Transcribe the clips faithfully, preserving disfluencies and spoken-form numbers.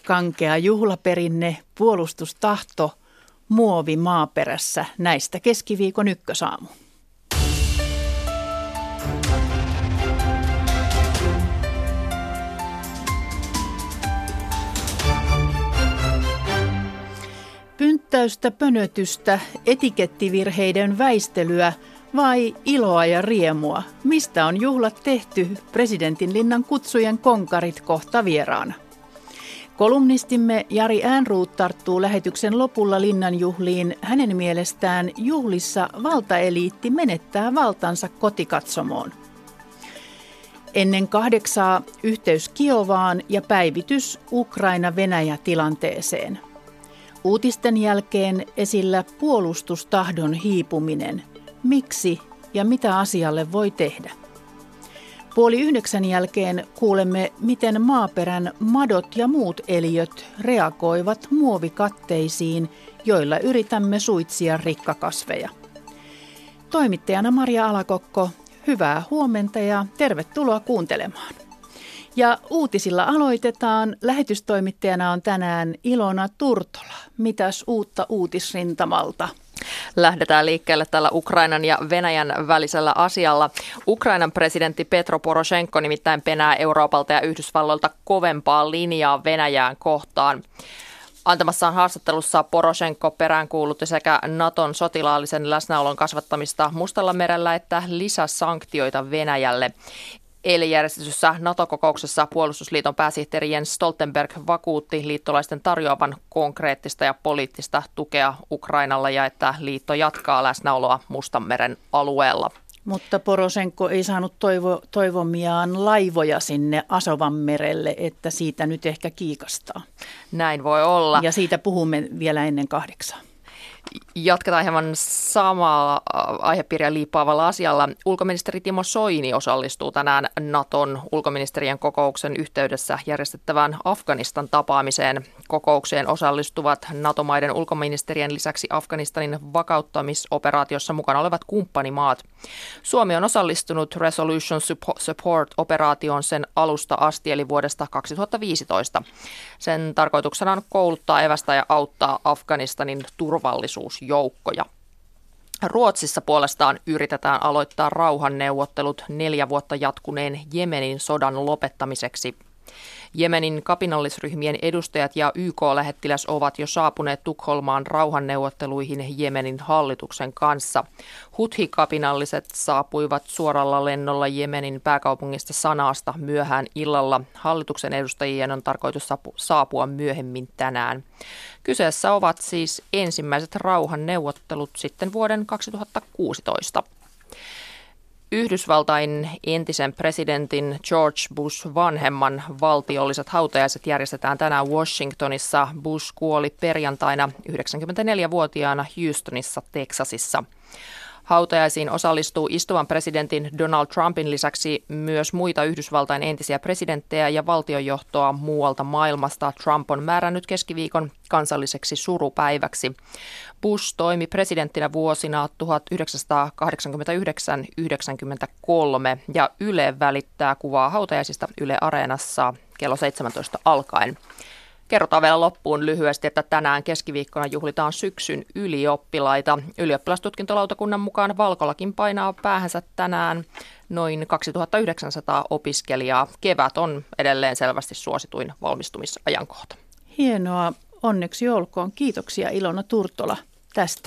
kankea juhlaperinne, puolustustahto, muovi maaperässä. Näistä keskiviikon ykkösaamu. Pynttäystä, pönötystä, etikettivirheiden väistelyä vai iloa ja riemua? Mistä on juhlat tehty? Presidentinlinnan kutsujen konkarit kohta vieraana. Kolumnistimme Jari Äänruut tarttuu lähetyksen lopulla linnanjuhliin. Hänen mielestään juhlissa valtaeliitti menettää valtansa kotikatsomoon. Ennen kahdeksaa yhteys Kiovaan ja päivitys Ukraina-Venäjä-tilanteeseen. Uutisten jälkeen esillä puolustustahdon hiipuminen. Miksi ja mitä asialle voi tehdä? Puoli yhdeksän jälkeen kuulemme, miten maaperän madot ja muut eliöt reagoivat muovikatteisiin, joilla yritämme suitsia rikkakasveja. Toimittajana Maria Alakokko, hyvää huomenta ja tervetuloa kuuntelemaan. Ja uutisilla aloitetaan. Lähetystoimittajana on tänään Ilona Turtola. Mitäs uutta uutisrintamalta? Lähdetään liikkeelle tällä Ukrainan ja Venäjän välisellä asialla. Ukrainan presidentti Petro Poroshenko nimittäin penää Euroopalta ja Yhdysvalloilta kovempaa linjaa Venäjään kohtaan. Antamassaan haastattelussa Poroshenko peräänkuulutti sekä Naton sotilaallisen läsnäolon kasvattamista Mustalla merellä että lisäsanktioita Venäjälle. Eilen järjestetyssä NATO-kokouksessa puolustusliiton pääsihteeri Jens Stoltenberg vakuutti liittolaisten tarjoavan konkreettista ja poliittista tukea Ukrainalla ja että liitto jatkaa läsnäoloa Mustanmeren alueella. Mutta Poroshenko ei saanut toivo, toivomiaan laivoja sinne Asovanmerelle, että siitä nyt ehkä kiikastaa. Näin voi olla. Ja siitä puhumme vielä ennen kahdeksaa. Jatketaan hieman samaa aihepiiriä liippaavalla asialla. Ulkoministeri Timo Soini osallistuu tänään Naton ulkoministerien kokouksen yhteydessä järjestettävään Afganistan tapaamiseen. Kokoukseen osallistuvat NATO-maiden ulkoministerien lisäksi Afganistanin vakauttamisoperaatiossa mukana olevat kumppanimaat. Suomi on osallistunut Resolution Support-operaatioon sen alusta asti eli vuodesta kaksituhattaviisitoista. Sen tarkoituksena on kouluttaa, evästää ja auttaa Afganistanin turvallisuusjoukkoja. Ruotsissa puolestaan yritetään aloittaa rauhanneuvottelut neljä vuotta jatkuneen Jemenin sodan lopettamiseksi. Jemenin kapinallisryhmien edustajat ja Y K-lähettiläs ovat jo saapuneet Tukholmaan rauhanneuvotteluihin Jemenin hallituksen kanssa. Huthi-kapinalliset saapuivat suoralla lennolla Jemenin pääkaupungista Sanaasta myöhään illalla. Hallituksen edustajien on tarkoitus saapua myöhemmin tänään. Kyseessä ovat siis ensimmäiset rauhanneuvottelut sitten vuoden kaksituhattakuusitoista. Yhdysvaltain entisen presidentin George Bush vanhemman valtiolliset hautajaiset järjestetään tänään Washingtonissa. Bush kuoli perjantaina yhdeksänkymmentäneljävuotiaana Houstonissa, Teksasissa. Hautajaisiin osallistuu istuvan presidentin Donald Trumpin lisäksi myös muita Yhdysvaltain entisiä presidenttejä ja valtionjohtoa muualta maailmasta. Trump on määrännyt keskiviikon kansalliseksi surupäiväksi. Bush toimi presidenttinä vuosina tuhatyhdeksänsataakahdeksankymmentäyhdeksän yhdeksänkymmentäkolme ja Yle välittää kuvaa hautajaisista Yle Areenassa kello seitsemäntoista alkaen. Kerrotaan vielä loppuun lyhyesti, että tänään keskiviikkona juhlitaan syksyn ylioppilaita. Ylioppilastutkintolautakunnan mukaan Valkolakin painaa päähänsä tänään noin kaksituhattayhdeksänsataa opiskelijaa. Kevät on edelleen selvästi suosituin valmistumisajankohta. Hienoa. Onneksi olkoon. Kiitoksia Ilona Turtola tästä.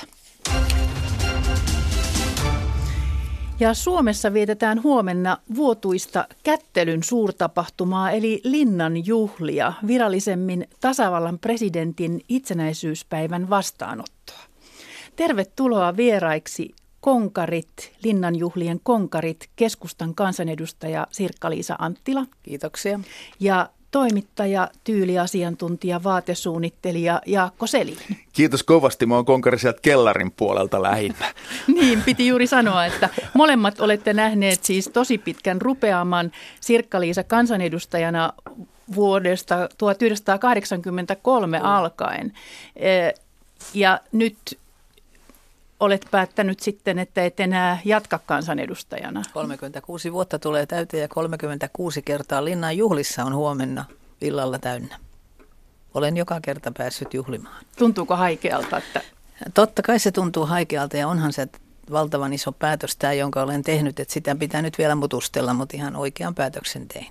Ja Suomessa vietetään huomenna vuotuista kättelyn suurtapahtumaa eli linnanjuhlia, virallisemmin tasavallan presidentin itsenäisyyspäivän vastaanottoa. Tervetuloa vieraiksi konkarit, linnanjuhlien konkarit, keskustan kansanedustaja Sirkka-Liisa Anttila. Kiitoksia. Ja toimittaja, tyyliasiantuntija, vaatesuunnittelija Jaakko Selin. Kiitos kovasti. Mä oon konkari sieltä kellarin puolelta lähinnä. Niin, piti juuri sanoa, että molemmat olette nähneet siis tosi pitkän rupeaman Sirkka-Liisa kansanedustajana vuodesta tuhatyhdeksänsataakahdeksankymmentäkolme alkaen. Ja nyt olet päättänyt sitten, että et enää jatka kansanedustajana. kolmekymmentäkuusi vuotta tulee täyteen ja kolmekymmentäkuusi kertaa Linnan juhlissa on huomenna illalla täynnä. olen joka kerta päässyt juhlimaan. Tuntuuko haikealta, että... Totta kai se tuntuu haikealta ja onhan se valtavan iso päätös tämä, jonka olen tehnyt, että sitä pitää nyt vielä mutustella, mutta ihan oikean päätöksen tein.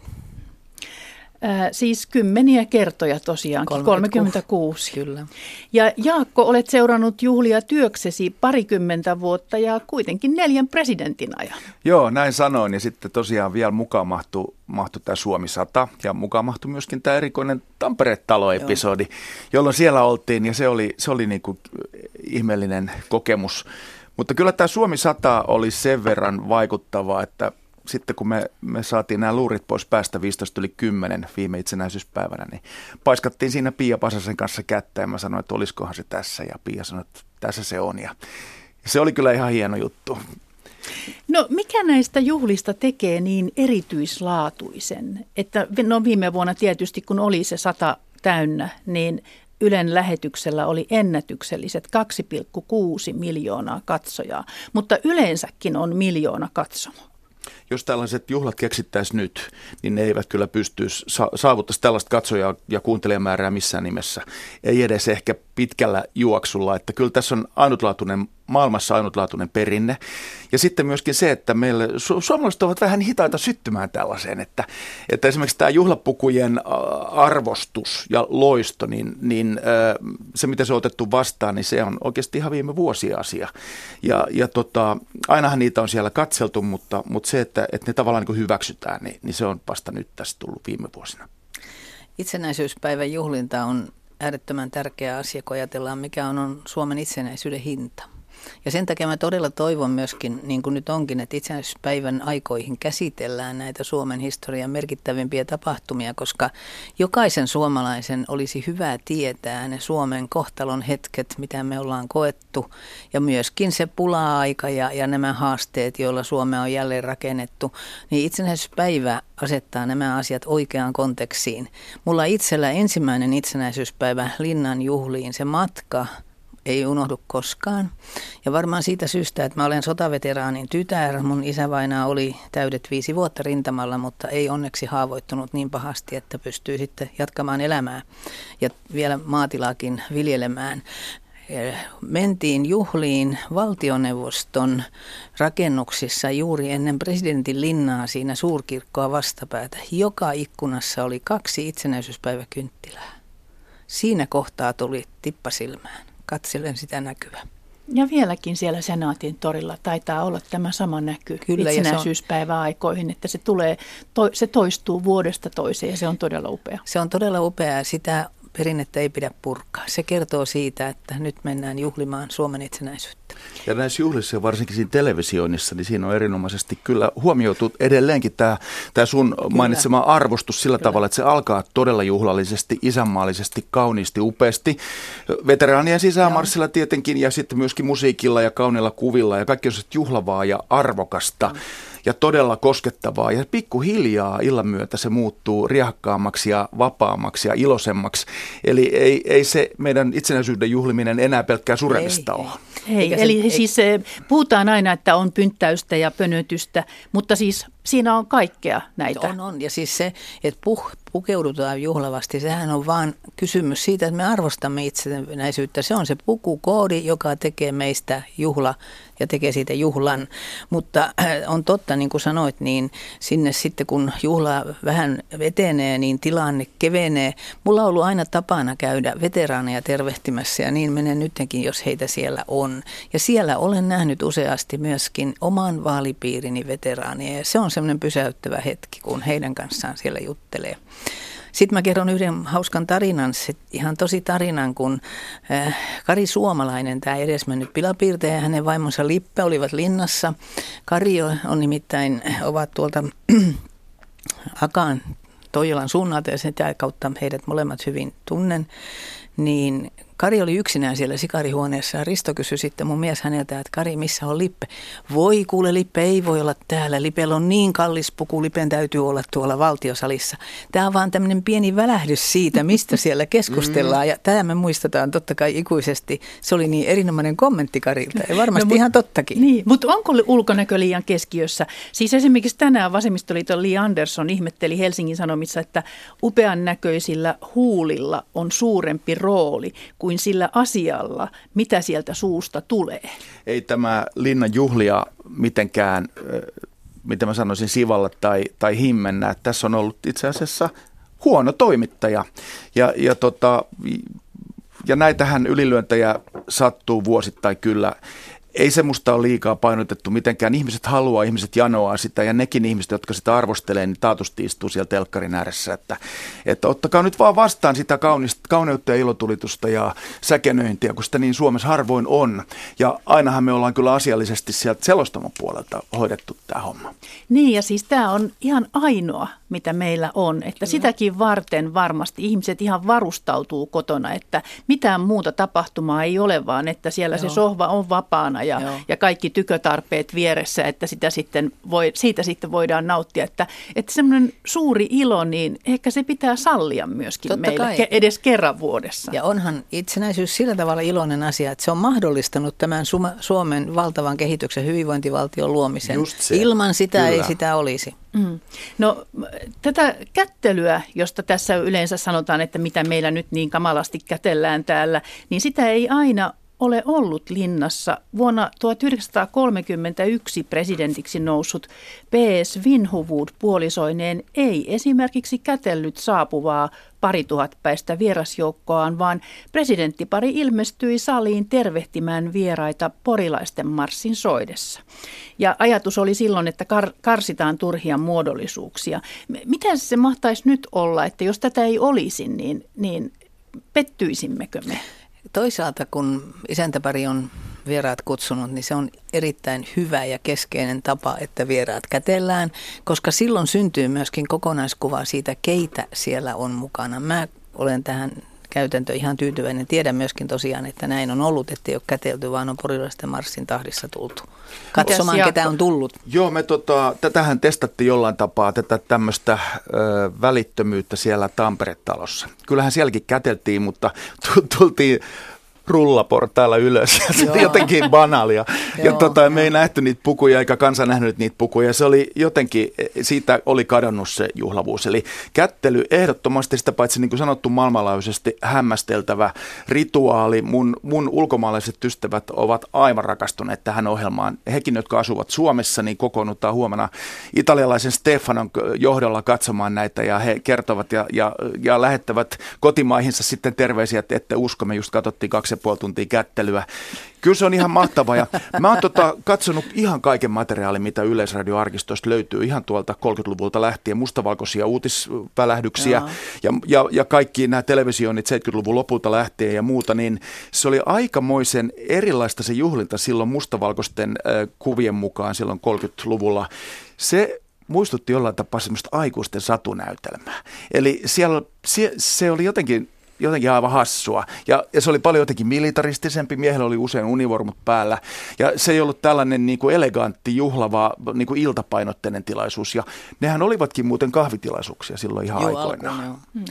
Äh, siis kymmeniä kertoja tosiaankin, kolmekymmentäkuusi. Kyllä. Ja Jaakko, olet seurannut juhlia työksesi parikymmentä vuotta ja kuitenkin neljän presidentin ajan. Joo, näin sanoin. Ja sitten tosiaan vielä mukaan mahtui, mahtui tämä Suomi sata ja mukaan mahtui myöskin tämä erikoinen Tampere-talo-episodi, jolloin siellä oltiin ja se oli, se oli niin kuin ihmeellinen kokemus. Mutta kyllä tämä Suomi sata oli sen verran vaikuttavaa, että sitten kun me, me saatiin nämä luurit pois päästä viisitoista yli kymmenen viime itsenäisyyspäivänä, niin paiskattiin siinä Pia Pasasen kanssa kättä ja mä sanoin, että olisikohan se tässä ja Pia sanoi, että tässä se on ja se oli kyllä ihan hieno juttu. No mikä näistä juhlista tekee niin erityislaatuisen, että no viime vuonna tietysti kun oli se sata täynnä, niin Ylen lähetyksellä oli ennätykselliset kaksi pilkku kuusi miljoonaa katsojaa, mutta yleensäkin on miljoona katsomaa. Jos tällaiset juhlat keksittäisiin nyt, niin ne eivät kyllä pystyisi saavuttaisi tällaista katsojaa ja kuuntelijamäärää missään nimessä. Ei edes ehkä pitkällä juoksulla, että kyllä tässä on ainutlaatuinen, maailmassa ainutlaatuinen perinne. Ja sitten myöskin se, että meille su- suomalaiset ovat vähän hitaita syttymään tällaiseen, että, että esimerkiksi tämä juhlapukujen arvostus ja loisto, niin, niin se mitä se on otettu vastaan, niin se on oikeasti ihan viime vuosia asia. Ja, ja tota, ainahan niitä on siellä katseltu, mutta, mutta se, että, että ne tavallaan niin kuin hyväksytään, niin, niin se on vasta nyt tässä tullut viime vuosina. Itsenäisyyspäivän juhlinta on äärettömän tärkeä asia, kun ajatellaan, mikä on, on Suomen itsenäisyyden hinta. Ja sen takia mä todella toivon myöskin, niin kuin nyt onkin, että itsenäisyyspäivän aikoihin käsitellään näitä Suomen historian merkittävimpiä tapahtumia, koska jokaisen suomalaisen olisi hyvä tietää ne Suomen kohtalon hetket, mitä me ollaan koettu, ja myöskin se pula-aika ja, ja nämä haasteet, joilla Suomea on jälleen rakennettu, niin itsenäisyyspäivä asettaa nämä asiat oikeaan kontekstiin. Mulla itsellä ensimmäinen itsenäisyyspäivä Linnan juhliin, se matka ei unohdu koskaan. Ja varmaan siitä syystä, että mä olen sotaveteraanin tytär. Mun isävainaa oli täydet viisi vuotta rintamalla, mutta ei onneksi haavoittunut niin pahasti, että pystyy sitten jatkamaan elämää ja vielä maatilaakin viljelemään. Mentiin juhliin valtioneuvoston rakennuksissa juuri ennen presidentin linnaa siinä suurkirkkoa vastapäätä. Joka ikkunassa oli kaksi itsenäisyyspäiväkynttilää. Siinä kohtaa tuli tippa silmään. Katselen sitä näkyä. Ja vieläkin siellä Senaatin torilla taitaa olla tämä sama näky Kyllä, itsenäisyyspäiväaikoihin, että se, tulee, to, se toistuu vuodesta toiseen ja se on todella upea. Se on todella upea. Sitä perinnettä ei pidä purkaa. Se kertoo siitä, että nyt mennään juhlimaan Suomen itsenäisyyttä. Ja näissä juhlissa ja varsinkin siinä televisioinnissa, niin siinä on erinomaisesti kyllä huomioitu edelleenkin tämä, tämä sun kyllä. mainitsema arvostus sillä kyllä. tavalla, että se alkaa todella juhlallisesti, isänmaallisesti, kauniisti, upeasti. Veteraanien sisämarssilla tietenkin ja sitten myöskin musiikilla ja kauniilla kuvilla ja kaikki on juhlavaa ja arvokasta. Mm. Ja todella koskettavaa ja pikkuhiljaa illan myötä se muuttuu riehakkaammaksi ja vapaammaksi ja iloisemmaksi. Eli ei, ei se meidän itsenäisyyden juhliminen enää pelkkää suremista ole. Ei, eli se, siis ei. Puhutaan aina, että on pynttäystä ja pönötystä, mutta siis siinä on kaikkea näitä. On, on. Ja siis se, että puh, pukeudutaan juhlavasti, sehän on vaan kysymys siitä, että me arvostamme itsenäisyyttä. Se on se pukukoodi, joka tekee meistä juhla ja tekee siitä juhlan. Mutta on totta, niin kuin sanoit, niin sinne sitten kun juhla vähän etenee, niin tilanne kevenee. Mulla on ollut aina tapana käydä veteraaneja tervehtimässä ja niin menee nytkin, jos heitä siellä on. Ja siellä olen nähnyt useasti myöskin oman vaalipiirini veteraaneja ja se on semmoinen pysäyttävä hetki, kun heidän kanssaan siellä juttelee. Sitten mä kerron yhden hauskan tarinan, ihan tosi tarinan, kun äh, Kari Suomalainen, tämä edesmennyt pilapiirtäjä ja hänen vaimonsa Lippe olivat linnassa. Kari on nimittäin, ovat tuolta Akaan Toijolan suunnalta ja sitä kautta heidät molemmat hyvin tunnen. niin Kari oli yksinään siellä sikarihuoneessa ja Risto kysyi sitten mun mies häneltä, että Kari, missä on Lippe? Voi kuule, Lippe ei voi olla täällä. Lipellä on niin kallis puku, Lipen täytyy olla tuolla valtiosalissa. Tämä on vaan tämmöinen pieni välähdys siitä, mistä siellä keskustellaan. Ja tämä me muistetaan totta kai ikuisesti. Se oli niin erinomainen kommentti Karilta ja varmasti no, ihan tottakin. Niin, mutta onko ulkonäkö liian keskiössä? Siis esimerkiksi tänään vasemmistoliiton Li Andersson ihmetteli Helsingin Sanomissa, että upean näköisillä huulilla on suurempi rooli kuin sillä asialla, mitä sieltä suusta tulee. Ei tämä Linnan juhlia mitenkään, mitä mä sanoisin, sivalla tai, tai himmennä. Tässä on ollut itse asiassa huono toimittaja. Ja, ja, tota, ja näitähän ylilyöntejä sattuu vuosittain kyllä. Ei se musta ole liikaa painotettu mitenkään. Ihmiset haluaa, ihmiset janoaa sitä ja nekin ihmiset, jotka sitä arvostelee, niin taatusti istuu siellä telkkarin ääressä. Että, että ottakaa nyt vaan vastaan sitä kaunista, kauneutta ja ilotulitusta ja säkenöintiä, kun sitä niin Suomessa harvoin on. Ja ainahan me ollaan kyllä asiallisesti sieltä selostamon puolelta hoidettu tämä homma. Niin ja siis tämä on ihan ainoa, mitä meillä on. Että kyllä. Sitäkin varten varmasti ihmiset ihan varustautuu kotona, että mitään muuta tapahtumaa ei ole, vaan että siellä Joo. se sohva on vapaana. Ja, ja kaikki tykötarpeet vieressä, että sitä sitten voi, siitä sitten voidaan nauttia. Että, että semmoinen suuri ilo, niin ehkä se pitää sallia myöskin Totta meille kai. edes kerran vuodessa. Ja onhan itsenäisyys sillä tavalla iloinen asia, että se on mahdollistanut tämän Suomen valtavan kehityksen hyvinvointivaltion luomisen. Ilman sitä Kyllä. ei sitä olisi. Mm. No tätä kättelyä, josta tässä yleensä sanotaan, että mitä meillä nyt niin kamalasti kätellään täällä, niin sitä ei aina ole ollut Linnassa. Vuonna tuhatyhdeksänsataakolmekymmentäyksi presidentiksi noussut P S Vinhuvud puolisoineen ei esimerkiksi kätellyt saapuvaa parituhatpäistä vierasjoukkoaan, vaan presidenttipari ilmestyi saliin tervehtimään vieraita porilaisten marssin soidessa. Ja ajatus oli silloin, että kar- karsitaan turhia muodollisuuksia. Miten se mahtaisi nyt olla, että jos tätä ei olisi, niin, niin pettyisimmekö me? Toisaalta kun isäntäpari on vieraat kutsunut, niin se on erittäin hyvä ja keskeinen tapa, että vieraat kätellään, koska silloin syntyy myöskin kokonaiskuva siitä, keitä siellä on mukana. Mä olen tähän käytäntöön ihan tyytyväinen. Tiedän myöskin tosiaan, että näin on ollut, että ei ole kätelty, vaan on porilaisten marssin tahdissa tultu. Katsomaan, ketä on tullut. Joo, me tota, tätähän testattiin jollain tapaa, tätä tämmöistä ö, välittömyyttä siellä Tampere-talossa. Kyllähän sielläkin käteltiin, mutta tultiin rullaportailla ylös ja se oli jotenkin banaalia. Ja Joo, tota, me ei nähty niitä pukuja eikä kansa nähnyt niitä pukuja. Se oli jotenkin, siitä oli kadonnut se juhlavuus. Eli kättely ehdottomasti sitä paitsi niin kuin sanottu maailmanlaajuisesti hämmästeltävä rituaali. Mun, mun ulkomaalaiset ystävät ovat aivan rakastuneet tähän ohjelmaan. Hekin, jotka asuvat Suomessa, niin kokoonnutaan huomenna italialaisen Stefanon johdolla katsomaan näitä ja he kertovat ja, ja, ja lähettävät kotimaihinsa sitten terveisiä, että ette usko, me just katsottiin kaksi ja puoli tuntia kättelyä. Kyllä se on ihan mahtavaa. Ja mä oon tota, katsonut ihan kaiken materiaalin, mitä Yleisradio-arkistosta löytyy ihan tuolta kolmekymmentäluvulta lähtien. Mustavalkoisia uutisvälähdyksiä ja, ja, ja kaikki nämä televisioinnit seitsemänkymmentäluvun lopulta lähtien ja muuta. Niin se oli aikamoisen erilaista se juhlinta silloin mustavalkoisten äh, kuvien mukaan silloin kolmekymmentäluvulla. Se muistutti jollain tapaa semmoista aikuisten satunäytelmää. Eli siellä, se, se oli jotenkin... jotenkin aivan hassua. Ja, ja se oli paljon jotenkin militaristisempi. Miehellä oli usein univormut päällä. Ja se ei ollut tällainen niin kuin elegantti, juhlava, niin kuin iltapainotteinen tilaisuus. Ja nehän olivatkin muuten kahvitilaisuuksia silloin ihan Joo, aikoinaan. Alkuun,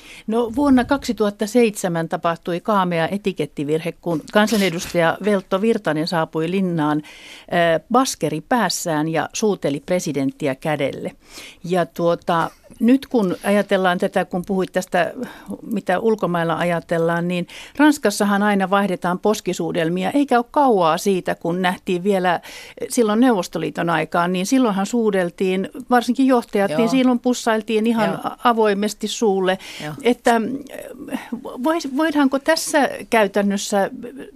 No vuonna kaksituhattaseitsemän tapahtui kaamea etikettivirhe, kun kansanedustaja Veltto Virtanen saapui Linnaan äh, baskeri päässään ja suuteli presidenttiä kädelle. Ja tuota, nyt kun ajatellaan tätä, kun puhuit tästä, mitä ulkomailla ajatellaan, niin Ranskassahan aina vaihdetaan poskisuudelmia, eikä ole kauaa siitä, kun nähtiin vielä silloin Neuvostoliiton aikaan, niin silloinhan suudeltiin, varsinkin johtajat, Joo. niin silloin pussailtiin ihan Joo. avoimesti suulle. Joo. Että voidaanko tässä käytännössä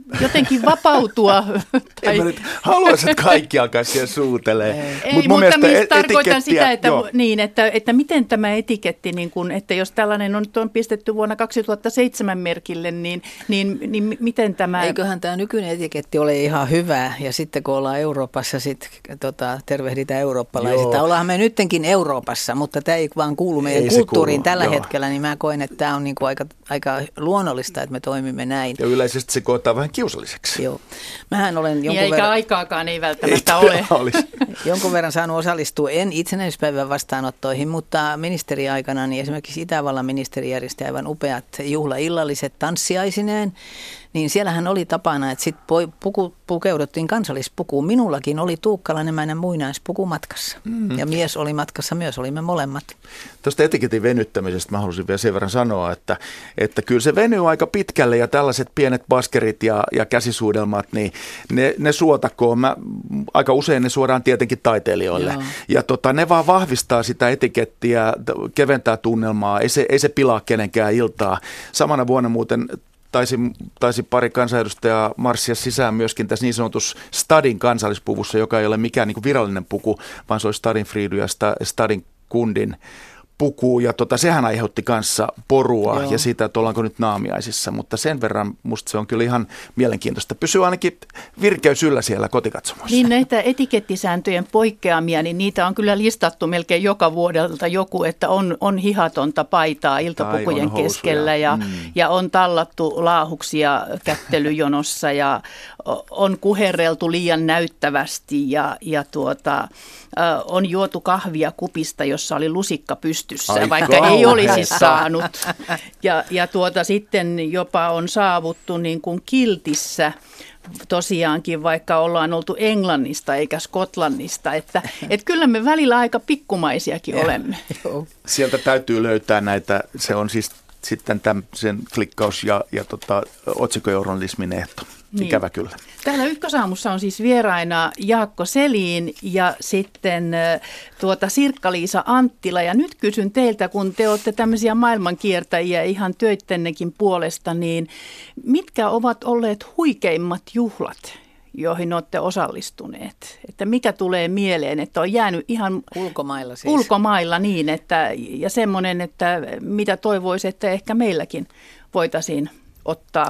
jotenkin vapautua. En mä nyt haluaisin, että kaikki alkaisi siellä suutelee. Ei, Mut mutta mistä tarkoitan sitä, että, niin, että, että miten tämä etiketti, niin kun, että jos tällainen on, on pistetty vuonna kaksituhattaseitsemän merkille, niin, niin, niin miten tämä... Eiköhän tämä nykyinen etiketti ole ihan hyvä, ja sitten kun ollaan Euroopassa, sit, tota, tervehditään eurooppalaisista. Ollaan me nyttenkin Euroopassa, mutta tämä ei vaan kuulu meidän ei kulttuuriin kuulu, tällä joo. hetkellä, niin mä koen, että tämä on niinku aika, aika luonnollista, että me toimimme näin. Ja yleisesti se koetaan vähän kiusalliseksi. Joo. Mähän olen jonkun eikä verran... aikaakaan ei välttämättä ei ole. Jonkun verran saanut osallistua, en itsenäisyyspäivän vastaanottoihin, mutta ministeriaikana niin esimerkiksi Itävallan ministeri järjesti aivan upeat juhlaillalliset tanssiaisineen. Niin siellähän oli tapana, että sitten puku, pukeuduttiin kansallispukuun. Minullakin oli tuukkalainen muinaispuku matkassa. Mm. Ja mies oli matkassa myös, olimme molemmat. Tuosta etiketin venyttämisestä mä haluaisin vielä sen verran sanoa, että, että kyllä se venyy aika pitkälle ja tällaiset pienet baskerit ja, ja käsisuudelmat, niin ne, ne suotakoon. Mä, aika usein ne suodaan tietenkin taiteilijoille. Joo. Ja tota, ne vaan vahvistaa sitä etikettiä, keventää tunnelmaa, ei se, ei se pilaa kenenkään iltaa. Samana vuonna muuten... Taisi, taisi pari kansanedustajaa marssia sisään myöskin tässä niin sanotussa Stadin kansallispuvussa, joka ei ole mikään niin kuin virallinen puku, vaan se oli Stadin Friidu ja Stadin kundin puku. Ja tota, sehän aiheutti kanssa porua Joo. ja siitä, että ollaanko nyt naamiaisissa. Mutta sen verran musta se on kyllä ihan mielenkiintoista. Pysyy ainakin virkeys yllä siellä kotikatsomossa. Niin näitä etikettisääntöjen poikkeamia, niin niitä on kyllä listattu melkein joka vuodelta joku, että on, on hihatonta paitaa iltapukujen keskellä ja, mm. ja on tallattu laahuksia kättelyjonossa ja on kuherreltu liian näyttävästi ja, ja tuota, on juotu kahvia kupista, jossa oli lusikka pystyssä, Ai vaikka kauhean. Ei olisi saanut. Ja, ja tuota, sitten jopa on saavuttu niin kuin kiltissä tosiaankin, vaikka ollaan oltu Englannista eikä Skotlannista. Että et kyllä me välillä aika pikkumaisiakin ja, olemme. Joo. Sieltä täytyy löytää näitä, se on siis sitten tämän, sen klikkaus ja, ja tota, otsikkojournalismin ehto. Ikävä niin. Kyllä. Täällä Ykkösaamussa on siis vieraina Jaakko Selin ja sitten tuota Sirkka-Liisa Anttila. Ja nyt kysyn teiltä, kun te olette tämmöisiä maailmankiertäjiä ihan töittennekin puolesta, niin mitkä ovat olleet huikeimmat juhlat, joihin olette osallistuneet? Että mikä tulee mieleen, että on jäänyt ihan ulkomailla, siis. ulkomailla niin, että, ja semmoinen, että mitä toivoisi, että ehkä meilläkin voitaisiin ottaa.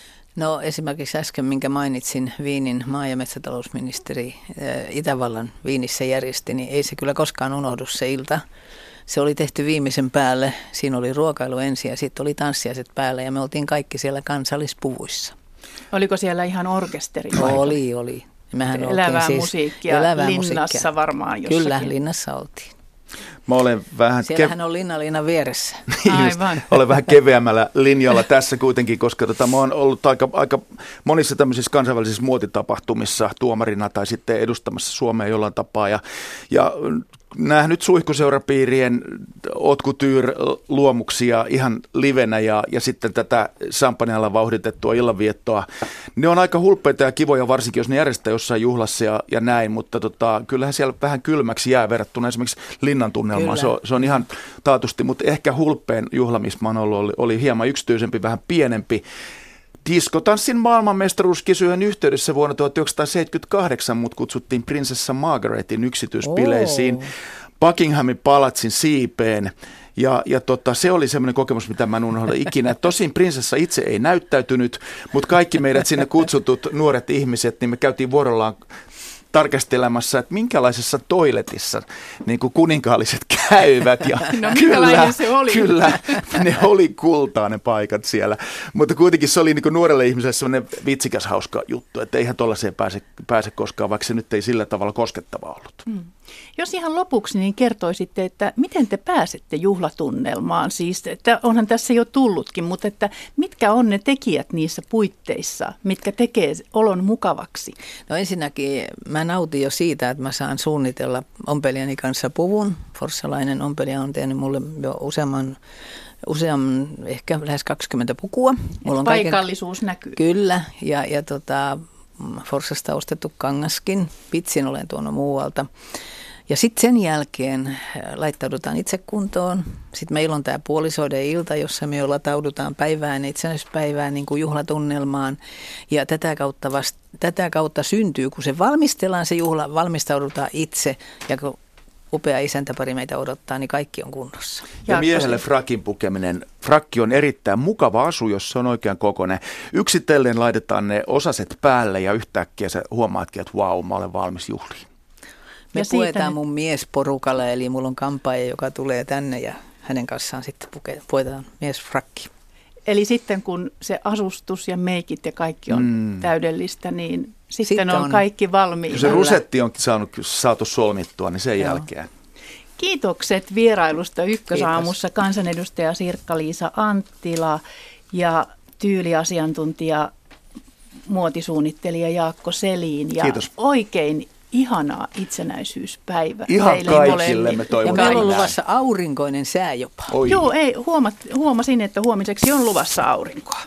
No esimerkiksi äsken, minkä mainitsin, Viinin maa- ja metsätalousministeri Itävallan Viinissä järjesti, niin ei se kyllä koskaan unohdu se ilta. Se oli tehty viimeisen päälle, siinä oli ruokailu ensin ja sitten oli tanssiaiset päälle ja me oltiin kaikki siellä kansallispuvuissa. Oliko siellä ihan orkesteri? Oli, oli. Mehän elävää siis musiikkia elävää linnassa musiikkia. Varmaan jossakin. Kyllä, linnassa oltiin. Mä olen vähän Siellähän kev... on Linna-Liina vieressä. Aivan. Olen vähän keveämmällä linjalla tässä kuitenkin, koska tota, mä oon ollut aika, aika monissa tämmöisissä kansainvälisissä muotitapahtumissa tuomarina tai sitten edustamassa Suomea jollain tapaa. Ja, ja nähnyt suihkuseurapiirien haute couture-luomuksia ihan livenä ja, ja sitten tätä champagnella vauhditettua illanviettoa. Ne on aika hulppeita ja kivoja, varsinkin jos ne järjestää jossain juhlassa ja, ja näin, mutta tota, kyllähän siellä vähän kylmäksi jää verrattuna esimerkiksi linnan tunnelmaan. Se on, se on ihan taatusti, mutta ehkä hulppeen juhla, missä mä oon ollut, oli, oli hieman yksityisempi, vähän pienempi. Diskotanssin maailmanmestaruuskisojen yhteydessä vuonna tuhatyhdeksänsataaseitsemänkymmentäkahdeksan mut kutsuttiin prinsessa Margaretin yksityispileisiin oh. Buckinghamin palatsin siipeen. Ja, ja tota, se oli semmoinen kokemus, mitä mä en unohda ikinä. Tosin prinsessa itse ei näyttäytynyt, mutta kaikki meidät sinne kutsutut nuoret ihmiset, niin me käytiin vuorollaan tarkastelemassa, että minkälaisessa toiletissa niin kuin kuninkaalliset käyvät. Ja no kyllä, se oli? Kyllä, ne oli kultaa ne paikat siellä. Mutta kuitenkin se oli niin kuin nuorelle ihmiselle sellainen vitsikäs hauska juttu, että eihän tuollaiseen pääse, pääse koskaan, vaikka se nyt ei sillä tavalla koskettava ollut. Hmm. Jos ihan lopuksi niin kertoisitte, että miten te pääsette juhlatunnelmaan, siis että onhan tässä jo tullutkin, mutta että mitkä on ne tekijät niissä puitteissa, mitkä tekee olon mukavaksi? No ensinnäkin mä nautin jo siitä, että mä saan suunnitella ompelijani kanssa puvun. Forssalainen ompelija on tehnyt mulle jo useamman, useamman ehkä lähes kaksikymmentä pukua. Mulla on paikallisuus kaiken... näkyy. Kyllä, ja, ja tota, Forssasta ostettu kangaskin. Pitsin olen tuonut muualta. Ja sitten sen jälkeen laittaudutaan itse kuntoon. Sitten meillä on tämä puolisoiden ilta, jossa me lataudutaan päivään, itsenäisyyspäivään niin kuin juhlatunnelmaan. Ja tätä kautta, vasta, tätä kautta syntyy, kun se valmistellaan se juhla, valmistaudutaan itse ja kun upea isäntäpari meitä odottaa, niin kaikki on kunnossa. Ja miehelle frakin pukeminen. Frakki on erittäin mukava asu, jos se on oikean kokoinen. Yksitellen laitetaan ne osaset päälle ja yhtäkkiä sä huomaatkin, että vau, mä olen valmis juhliin. Me puetaan mun mies porukalla, eli mulla on kampaaja, joka tulee tänne ja hänen kanssaan sitten puke, puetaan miesfrakki. Eli sitten kun se asustus ja meikit ja kaikki on mm. täydellistä, niin sitten, sitten on, on kaikki valmiina. Kun se rusetti on saanut, saatu solmittua, niin sen Joo. jälkeen. Kiitokset vierailusta Ykkösaamussa kansanedustaja Sirkka-Liisa Anttila ja tyyliasiantuntija muotisuunnittelija Jaakko Selin. Ja Kiitos. Oikein ihanaa itsenäisyyspäivää. Ihan kaikille me toivotaan. Ja meillä on luvassa aurinkoinen sää jopa. Oi. Joo, ei, huomat, huomasin, että huomiseksi on luvassa aurinkoa.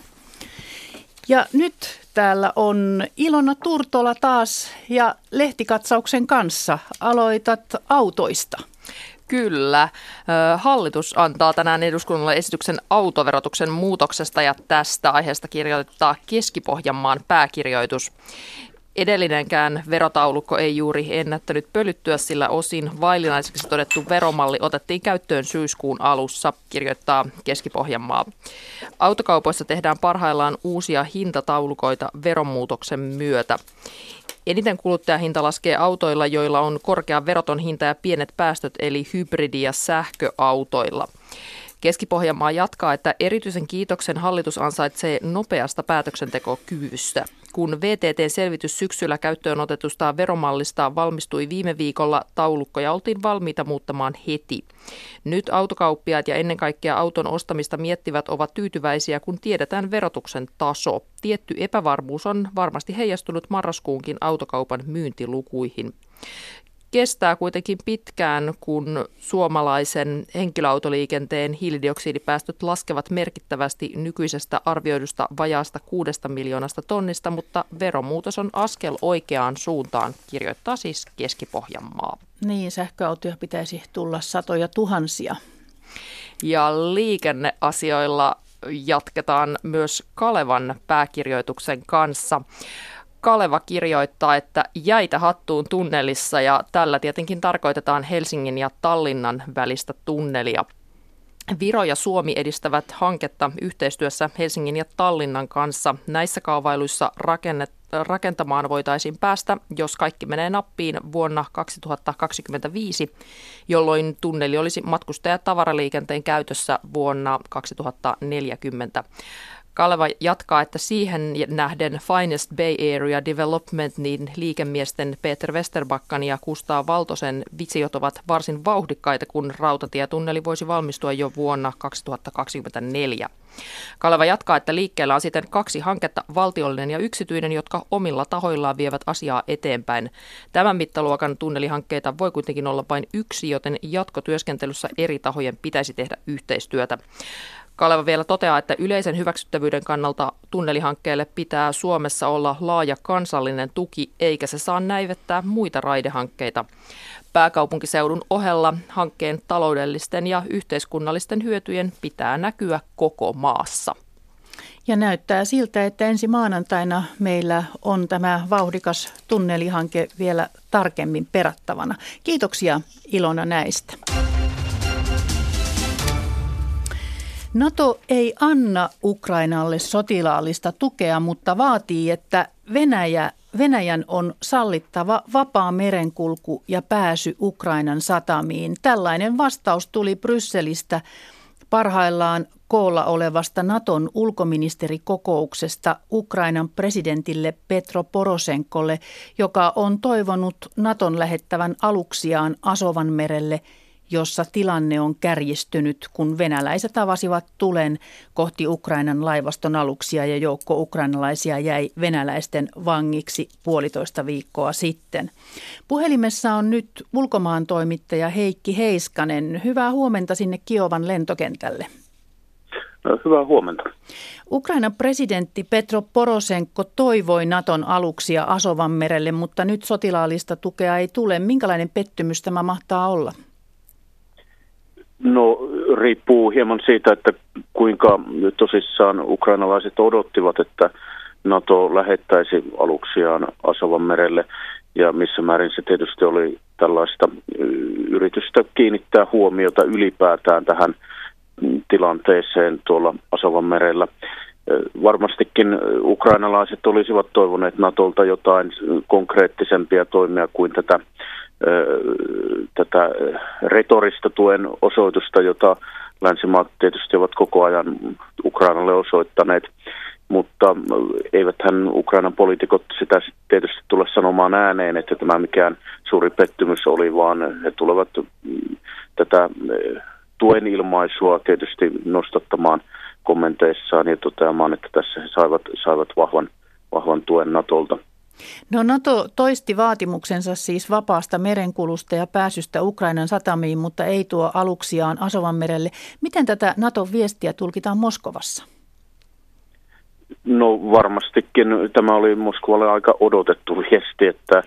Ja nyt täällä on Ilona Turtola taas ja lehtikatsauksen kanssa. Aloitat autoista. Kyllä. Hallitus antaa tänään eduskunnalle esityksen autoverotuksen muutoksesta ja tästä aiheesta kirjoittaa Keski-Pohjanmaan pääkirjoitus. Edellinenkään verotaulukko ei juuri ennättänyt pölyttyä, sillä osin vaillinaiseksi todettu veromalli otettiin käyttöön syyskuun alussa, kirjoittaa Keski-Pohjanmaa. Autokaupoissa tehdään parhaillaan uusia hintataulukoita veromuutoksen myötä. Eniten kuluttajahinta laskee autoilla, joilla on korkea veroton hinta ja pienet päästöt, eli hybridi- ja sähköautoilla. Keski-Pohjanmaa jatkaa, että erityisen kiitoksen hallitus ansaitsee nopeasta päätöksentekokyvystä. Kun V T T:n selvitys syksyllä käyttöön otetusta veromallista valmistui viime viikolla, taulukkoja oltiin valmiita muuttamaan heti. Nyt autokauppiaat ja ennen kaikkea auton ostamista miettivät ovat tyytyväisiä, kun tiedetään verotuksen taso. Tietty epävarmuus on varmasti heijastunut marraskuunkin autokaupan myyntilukuihin. Kestää kuitenkin pitkään, kun suomalaisen henkilöautoliikenteen hiilidioksidipäästöt laskevat merkittävästi nykyisestä arvioidusta vajaasta kuudesta miljoonasta tonnista, mutta veromuutos on askel oikeaan suuntaan, kirjoittaa siis Keski-Pohjanmaa. Niin, sähköautoja pitäisi tulla satoja tuhansia. Ja liikenneasioilla jatketaan myös Kalevan pääkirjoituksen kanssa. Kaleva kirjoittaa, että jäitä hattuun tunnelissa ja tällä tietenkin tarkoitetaan Helsingin ja Tallinnan välistä tunnelia. Viro ja Suomi edistävät hanketta yhteistyössä Helsingin ja Tallinnan kanssa. Näissä kaavailuissa rakennet, rakentamaan voitaisiin päästä, jos kaikki menee nappiin vuonna kaksituhattakaksikymmentäviisi, jolloin tunneli olisi matkustaja- ja tavaraliikenteen käytössä vuonna kaksituhattaneljäkymmentä. Kaleva jatkaa, että siihen nähden Finest Bay Area Development, niin liikemiesten Peter Westerbackan ja Kustaa Valtosen visiot ovat varsin vauhdikkaita, kun rautatietunneli voisi valmistua jo vuonna kaksituhattakaksikymmentäneljä. Kaleva jatkaa, että liikkeellä on siten kaksi hanketta, valtiollinen ja yksityinen, jotka omilla tahoillaan vievät asiaa eteenpäin. Tämän mittaluokan tunnelihankkeita voi kuitenkin olla vain yksi, joten jatkotyöskentelyssä eri tahojen pitäisi tehdä yhteistyötä. Kaleva vielä toteaa, että yleisen hyväksyttävyyden kannalta tunnelihankkeelle pitää Suomessa olla laaja kansallinen tuki, eikä se saa näivettää muita raidehankkeita. Pääkaupunkiseudun ohella hankkeen taloudellisten ja yhteiskunnallisten hyötyjen pitää näkyä koko maassa. Ja näyttää siltä, että ensi maanantaina meillä on tämä vauhdikas tunnelihanke vielä tarkemmin perattavana. Kiitoksia Ilona näistä. NATO ei anna Ukrainalle sotilaallista tukea, mutta vaatii, että Venäjä, Venäjän on sallittava vapaa merenkulku ja pääsy Ukrainan satamiin. Tällainen vastaus tuli Brysselistä parhaillaan koolla olevasta Naton ulkoministerikokouksesta Ukrainan presidentille Petro Poroshenkolle, joka on toivonut Naton lähettävän aluksiaan Asovanmerelle, jossa tilanne on kärjistynyt, kun venäläiset avasivat tulen kohti Ukrainan laivaston aluksia ja joukko ukrainalaisia jäi venäläisten vangiksi puolitoista viikkoa sitten. Puhelimessa on nyt ulkomaan toimittaja Heikki Heiskanen. Hyvää huomenta sinne Kiovan lentokentälle. Hyvää huomenta. Ukrainan presidentti Petro Poroshenko toivoi Naton aluksia Asovanmerelle, mutta nyt sotilaallista tukea ei tule. Minkälainen pettymys tämä mahtaa olla? No riippuu hieman siitä, että kuinka tosissaan ukrainalaiset odottivat, että NATO lähettäisi aluksiaan Asovanmerelle ja missä määrin se tietysti oli tällaista yritystä kiinnittää huomiota ylipäätään tähän tilanteeseen tuolla Asovanmerellä. Varmastikin ukrainalaiset olisivat toivoneet Natolta jotain konkreettisempia toimia kuin tätä, tätä retorista tuen osoitusta, jota länsimaat tietysti ovat koko ajan Ukrainalle osoittaneet. Mutta eiväthän Ukrainan poliitikot sitä tietysti tule sanomaan ääneen, että tämä mikään suuri pettymys oli, vaan he tulevat tätä tuen ilmaisua tietysti nostattamaan kommenteissaan ja toteamaan, että tässä he saivat, saivat vahvan, vahvan tuen Natolta. No NATO toisti vaatimuksensa siis vapaasta merenkulusta ja pääsystä Ukrainan satamiin, mutta ei tuo aluksiaan Asovanmerelle. Miten tätä Naton viestiä tulkitaan Moskovassa? No varmastikin tämä oli Moskovalle aika odotettu viesti, että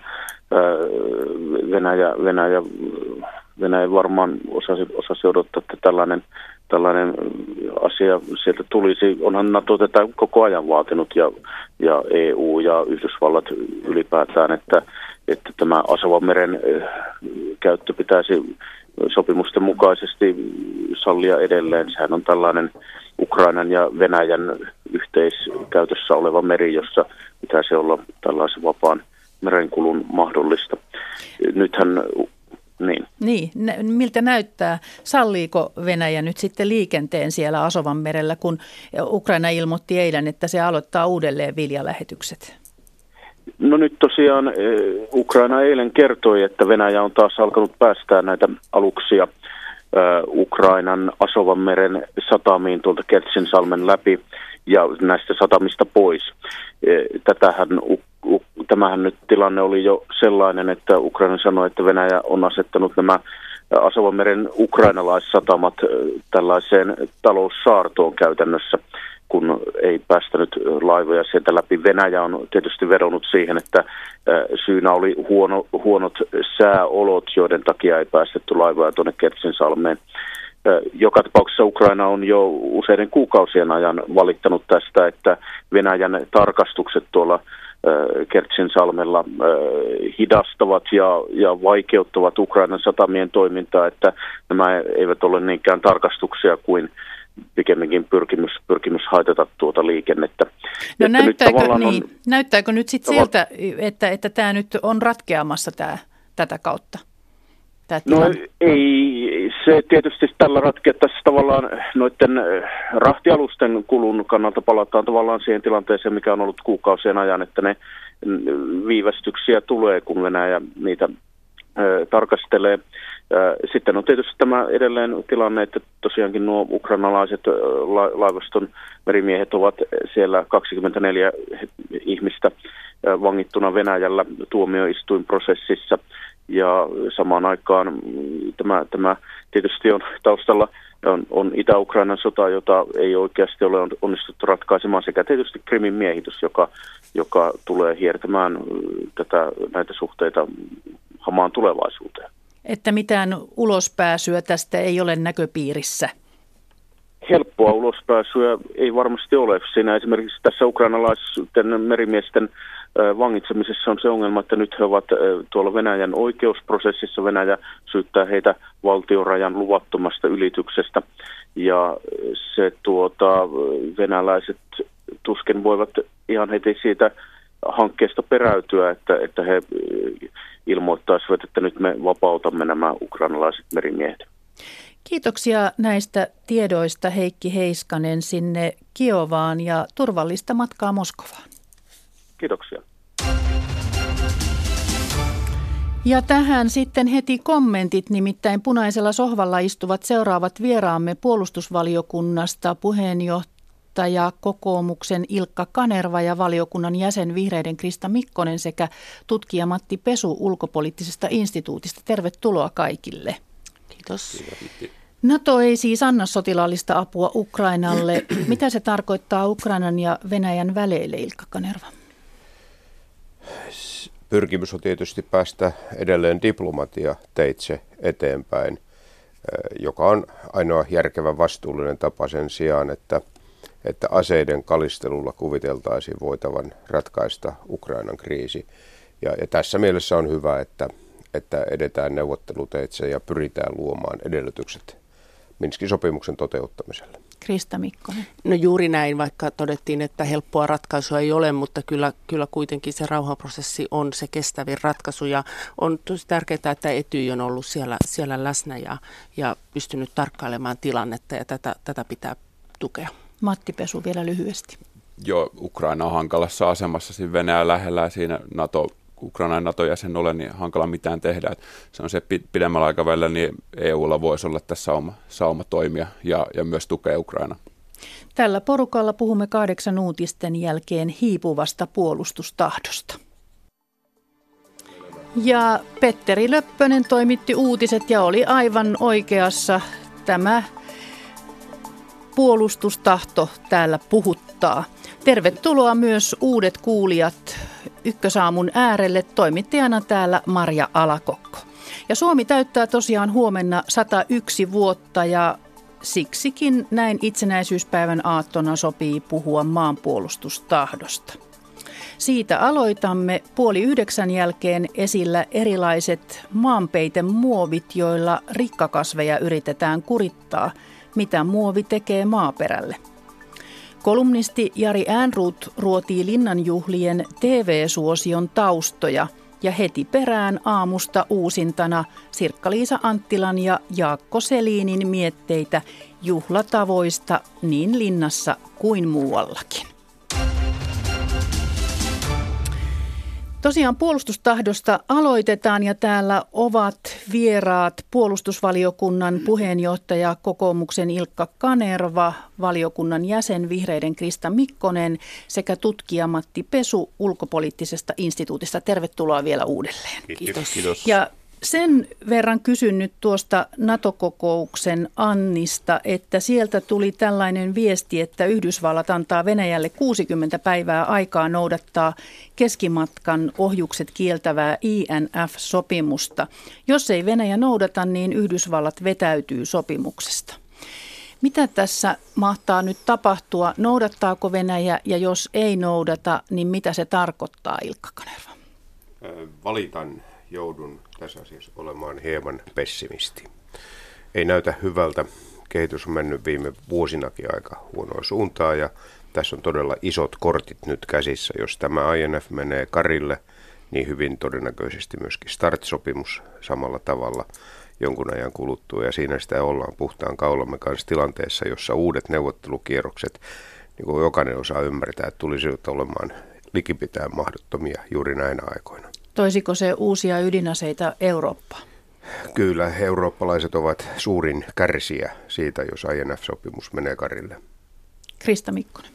Venäjä, Venäjä, Venäjä varmaan osasi, osasi odottaa, että tällainen, tällainen asia sieltä tulisi. Onhan NATO tätä koko ajan vaatinut ja, ja E U ja Yhdysvallat ylipäätään, että, että tämä Asovanmeren käyttö pitäisi sopimusten mukaisesti sallia edelleen. Sehän on tällainen Ukrainan ja Venäjän yhteiskäytössä oleva meri, jossa pitäisi olla tällaisen vapaan merenkulun mahdollista. Nythän, niin. Niin, miltä näyttää? Salliiko Venäjä nyt sitten liikenteen siellä Asovanmerellä, kun Ukraina ilmoitti eilen, että se aloittaa uudelleen viljalähetykset? No nyt tosiaan Ukraina eilen kertoi, että Venäjä on taas alkanut päästää näitä aluksia Ukrainan Asovanmeren satamiin tuolta Kertsinsalmen läpi ja näistä satamista pois. Tätähän, tämähän nyt tilanne oli jo sellainen, että Ukraina sanoi, että Venäjä on asettanut nämä Asovanmeren ukrainalaissatamat tällaiseen taloussaartoon käytännössä, kun ei päästänyt laivoja sieltä läpi. Venäjä on tietysti vedonnut siihen, että syynä oli huono, huonot sääolot, joiden takia ei päästetty laivoja tuonne Kertsinsalmeen. Joka tapauksessa Ukraina on jo useiden kuukausien ajan valittanut tästä, että Venäjän tarkastukset tuolla Kertsinsalmella hidastavat ja, ja vaikeuttavat Ukrainan satamien toimintaa, että nämä eivät ole niinkään tarkastuksia kuin pikemminkin pyrkimys, pyrkimys haitata tuota liikennettä. No näyttääkö, nyt niin, on, näyttääkö nyt sitten siltä, että, että tämä nyt on ratkeamassa tämä, tätä kautta? Tämä no ei, se tietysti tällä ratkeattaisi tavallaan noiden rahtialusten kulun kannalta palataan tavallaan siihen tilanteeseen, mikä on ollut kuukausien ajan, että ne viivästyksiä tulee, kun Venäjä niitä ö, tarkastelee. Sitten on tietysti tämä edelleen tilanne, että tosiaankin nuo ukrainalaiset la- laivaston merimiehet ovat siellä kaksikymmentäneljä ihmistä vangittuna Venäjällä tuomioistuinprosessissa. Ja samaan aikaan tämä, tämä tietysti on taustalla on, on Itä-Ukrainan sota, jota ei oikeasti ole onnistuttu ratkaisemaan, sekä tietysti Krimin miehitys, joka, joka tulee hiertämään tätä, näitä suhteita hamaan tulevaisuuteen. Että mitään ulospääsyä tästä ei ole näköpiirissä? Helppoa ulospääsyä ei varmasti ole. Siinä esimerkiksi tässä ukrainalaisten merimiesten vangitsemisessa on se ongelma, että nyt he ovat tuolla Venäjän oikeusprosessissa. Venäjä syyttää heitä valtionrajan luvattomasta ylityksestä ja se tuota, venäläiset tuskin voivat ihan heti siitä hankkeesta peräytyä, että, että he ilmoittaisivat, että nyt me vapautamme nämä ukrainalaiset merimiehet. Kiitoksia näistä tiedoista, Heikki Heiskanen, sinne Kiovaan ja turvallista matkaa Moskovaan. Kiitoksia. Ja tähän sitten heti kommentit, nimittäin punaisella sohvalla istuvat seuraavat vieraamme puolustusvaliokunnasta, puheenjohtaja kokoomuksen Ilkka Kanerva ja valiokunnan jäsen vihreiden Krista Mikkonen sekä tutkija Matti Pesu ulkopoliittisesta instituutista. Tervetuloa kaikille. Kiitos. NATO ei siis anna sotilaallista apua Ukrainalle. Mitä se tarkoittaa Ukrainan ja Venäjän väleille, Ilkka Kanerva? Pyrkimys on tietysti päästä edelleen diplomatia teitse eteenpäin, joka on ainoa järkevä vastuullinen tapa sen sijaan, että, että aseiden kalistelulla kuviteltaisiin voitavan ratkaista Ukrainan kriisi. Ja, ja tässä mielessä on hyvä, että, että edetään neuvotteluteitse ja pyritään luomaan edellytykset Minskin sopimuksen toteuttamiselle. Krista Mikkonen. No juuri näin, vaikka todettiin, että helppoa ratkaisua ei ole, mutta kyllä, kyllä kuitenkin se rauhanprosessi on se kestävin ratkaisu. Ja on tosi tärkeää, että Etyj on ollut siellä, siellä läsnä ja, ja pystynyt tarkkailemaan tilannetta ja tätä, tätä pitää tukea. Matti Pesu vielä lyhyesti. Joo, Ukraina on hankalassa asemassa siinä Venäjän lähellä ja siinä NATO Ukrainan NATO-jäsen ole, niin hankala mitään tehdä. Että se on se pidemmällä aikavälillä, niin E U:lla voisi olla tässä sauma, sauma toimia ja, ja myös tukea Ukraina. Tällä porukalla puhumme kahdeksan uutisten jälkeen hiipuvasta puolustustahdosta. Ja Petteri Löppönen toimitti uutiset ja oli aivan oikeassa. Tämä puolustustahto täällä puhuttaa. Tervetuloa myös uudet kuulijat Ykkösaamun äärelle. Toimittajana täällä Marja Alakokko. Ja Suomi täyttää tosiaan huomenna sata yksi vuotta ja siksikin näin itsenäisyyspäivän aattona sopii puhua maanpuolustustahdosta. Siitä aloitamme puoli yhdeksän jälkeen esillä erilaiset maanpeitemuovit, joilla rikkakasveja yritetään kurittaa. Mitä muovi tekee maaperälle? Kolumnisti Jari Äänruut ruotii Linnanjuhlien T V-suosion taustoja ja heti perään aamusta uusintana Sirkka-Liisa Anttilan ja Jaakko Selinin mietteitä juhlatavoista niin Linnassa kuin muuallakin. Tosiaan puolustustahdosta aloitetaan ja täällä ovat vieraat puolustusvaliokunnan puheenjohtaja kokoomuksen Ilkka Kanerva, valiokunnan jäsen Vihreiden Krista Mikkonen sekä tutkija Matti Pesu Ulkopoliittisesta instituutista. Tervetuloa vielä uudelleen. Kiitos. Kiitos. Ja sen verran kysyn nyt tuosta NATO-kokouksen Annista, että sieltä tuli tällainen viesti, että Yhdysvallat antaa Venäjälle kuusikymmentä päivää aikaa noudattaa keskimatkan ohjukset kieltävää I N F-sopimusta. Jos ei Venäjä noudata, niin Yhdysvallat vetäytyy sopimuksesta. Mitä tässä mahtaa nyt tapahtua? Noudattaako Venäjä ja jos ei noudata, niin mitä se tarkoittaa, Ilkka Kanerva? Valitan. Joudun tässä asiassa olemaan hieman pessimisti. Ei näytä hyvältä. Kehitys on mennyt viime vuosinakin aika huonoa suuntaan ja tässä on todella isot kortit nyt käsissä. Jos tämä I N F menee karille, niin hyvin todennäköisesti myöskin START-sopimus samalla tavalla jonkun ajan kuluttua. Ja siinä sitä ollaan puhtaan kaulamme kanssa tilanteessa, jossa uudet neuvottelukierrokset, niin kuin jokainen osaa ymmärtää, että tulisivat olemaan likipitään mahdottomia juuri näinä aikoina. Toisiko se uusia ydinaseita Eurooppaan? Kyllä, eurooppalaiset ovat suurin kärsijä siitä, jos I N F-sopimus menee karille. Krista Mikkonen.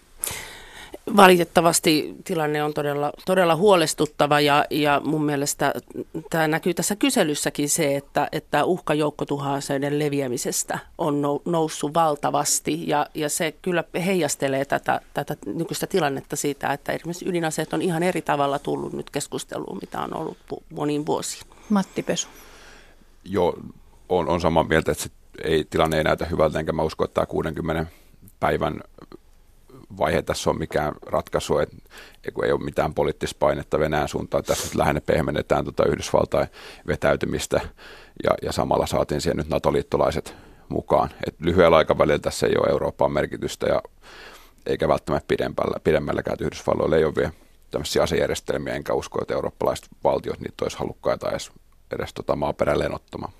Valitettavasti tilanne on todella, todella huolestuttava ja, ja mun mielestä tämä näkyy tässä kyselyssäkin se, että, että uhka joukkotuhoaseiden leviämisestä on noussut valtavasti ja, ja se kyllä heijastelee tätä, tätä nykyistä tilannetta siitä, että esimerkiksi ydinaseet on ihan eri tavalla tullut nyt keskusteluun, mitä on ollut moniin vuosiin. Matti Pesu. Joo, on, on samaa mieltä, että se ei, tilanne ei näytä hyvältä, enkä mä usko, että tämä kuudenkymmenen päivän vaihe tässä on mikään ratkaisu, että ei ole mitään poliittista painetta Venäjän suuntaan. Tässä nyt lähinnä pehmennetään tuota Yhdysvaltain vetäytymistä ja, ja samalla saatiin siihen nyt NATO-liittolaiset mukaan. Et lyhyellä aikavälillä tässä ei ole Eurooppaan merkitystä ja eikä välttämättä pidemmällä, pidemmälläkään, että Yhdysvalloilla ei ole vielä tämmöisiä asejärjestelmiä, enkä usko, että eurooppalaiset valtiot niitä olisi halukkaita edes, edes tota maapärälleen ottamaan.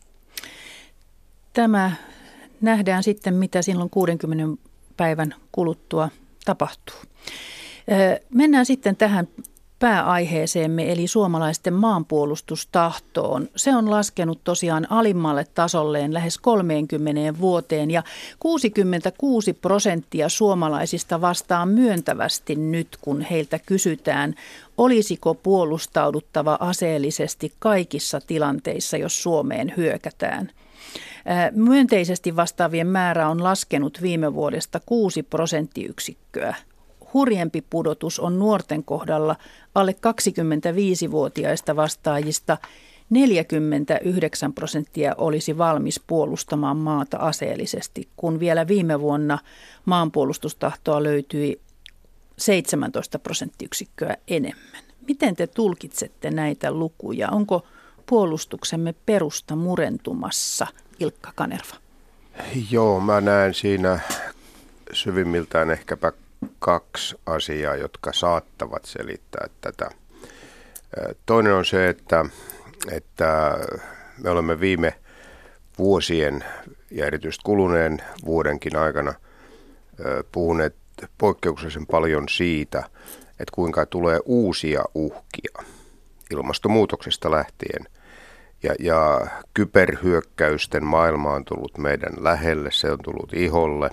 Tämä nähdään sitten, mitä silloin kuudenkymmenen päivän kuluttua tapahtuu. Mennään sitten tähän pääaiheeseemme, eli suomalaisten maanpuolustustahtoon. Se on laskenut tosiaan alimmalle tasolleen lähes kolmeenkymmeneen vuoteen ja kuusikymmentäkuusi prosenttia suomalaisista vastaa myöntävästi nyt, kun heiltä kysytään, olisiko puolustauduttava aseellisesti kaikissa tilanteissa, jos Suomeen hyökätään. Myönteisesti vastaavien määrä on laskenut viime vuodesta kuusi prosenttiyksikköä. Hurjempi pudotus on nuorten kohdalla alle kaksikymmentäviisivuotiaista vastaajista. neljäkymmentäyhdeksän prosenttia olisi valmis puolustamaan maata aseellisesti, kun vielä viime vuonna maanpuolustustahtoa löytyi seitsemäntoista prosenttiyksikköä enemmän. Miten te tulkitsette näitä lukuja? Onko puolustuksemme perusta murentumassa, Ilkka Kanerva? Joo, mä näen siinä syvimmiltään ehkäpä kaksi asiaa, jotka saattavat selittää tätä. Toinen on se, että, että me olemme viime vuosien ja erityisesti kuluneen vuodenkin aikana puhuneet poikkeuksellisen paljon siitä, että kuinka tulee uusia uhkia ilmastonmuutoksesta lähtien. Ja, ja kyberhyökkäysten maailma on tullut meidän lähelle, se on tullut iholle.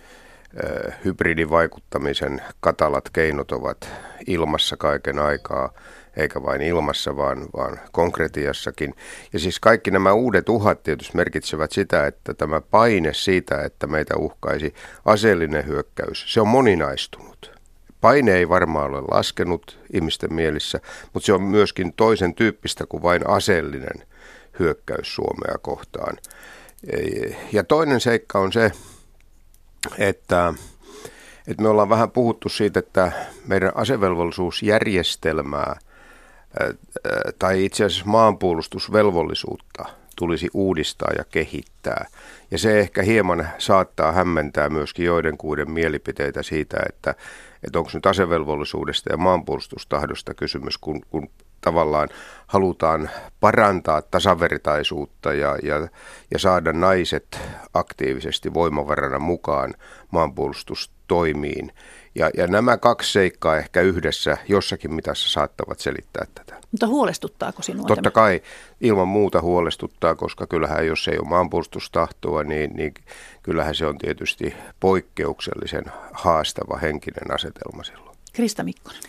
Hybridivaikuttamisen katalat keinot ovat ilmassa kaiken aikaa, eikä vain ilmassa, vaan, vaan konkretiassakin. Ja siis kaikki nämä uudet uhat tietysti merkitsevät sitä, että tämä paine siitä, että meitä uhkaisi aseellinen hyökkäys, se on moninaistunut. Paine ei varmaan ole laskenut ihmisten mielissä, mutta se on myöskin toisen tyyppistä kuin vain aseellinen hyökkäys Suomea kohtaan. Ja toinen seikka on se, että, että me ollaan vähän puhuttu siitä, että meidän asevelvollisuusjärjestelmää tai itse asiassa maanpuolustusvelvollisuutta tulisi uudistaa ja kehittää. Ja se ehkä hieman saattaa hämmentää myöskin joidenkuiden mielipiteitä siitä, että, että onko nyt asevelvollisuudesta ja maanpuolustustahdosta kysymys, kun, kun tavallaan halutaan parantaa tasavertaisuutta ja, ja, ja saada naiset aktiivisesti voimavarana mukaan maanpuolustustoimiin. Ja, ja nämä kaksi seikkaa ehkä yhdessä jossakin mitassa saattavat selittää tätä. Mutta huolestuttaako sinua Totta tämä? kai ilman muuta huolestuttaa, koska kyllähän jos ei ole maanpuolustustahtoa, niin, niin kyllähän se on tietysti poikkeuksellisen haastava henkinen asetelma silloin. Krista Mikkonen.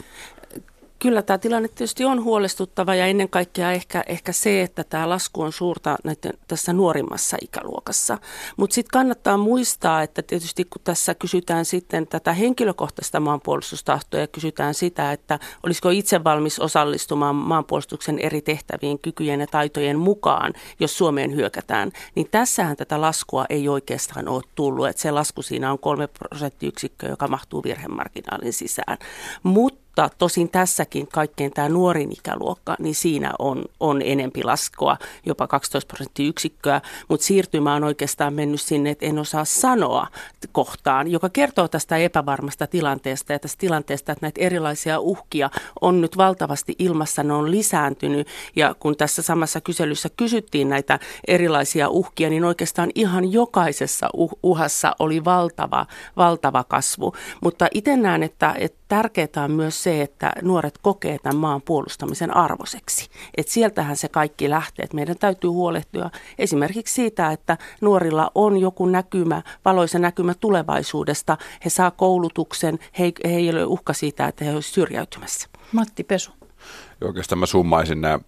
Kyllä tämä tilanne tietysti on huolestuttava ja ennen kaikkea ehkä, ehkä se, että tämä lasku on suurta näiden, tässä nuorimmassa ikäluokassa. Mutta sitten kannattaa muistaa, että tietysti kun tässä kysytään sitten tätä henkilökohtaista maanpuolustustahtoa ja kysytään sitä, että olisiko itse valmis osallistumaan maanpuolustuksen eri tehtäviin kykyjen ja taitojen mukaan, jos Suomeen hyökätään, niin tässähän tätä laskua ei oikeastaan ole tullut. Että se lasku siinä on kolme prosenttiyksikköä, joka mahtuu virhemarginaalin sisään. Mutta Mutta tosin tässäkin kaikkein tämä nuorin ikäluokka, niin siinä on, on enempi laskua, jopa kaksitoista prosenttiyksikköä, mutta siirtymä on oikeastaan mennyt sinne, että en osaa sanoa kohtaan, joka kertoo tästä epävarmasta tilanteesta ja tästä tilanteesta, että näitä erilaisia uhkia on nyt valtavasti ilmassa, ne on lisääntynyt ja kun tässä samassa kyselyssä kysyttiin näitä erilaisia uhkia, niin oikeastaan ihan jokaisessa uh- uhassa oli valtava, valtava kasvu, mutta itse näen, että, että tärkeää on myös se, että nuoret kokee tämän maan puolustamisen arvoiseksi. Että sieltähän se kaikki lähtee. Että meidän täytyy huolehtia esimerkiksi siitä, että nuorilla on joku näkymä, valoisa näkymä tulevaisuudesta. He saa koulutuksen, he, he ei ole uhka siitä, että he olisivat syrjäytymässä. Matti Pesu. Oikeastaan mä summaisin nämä,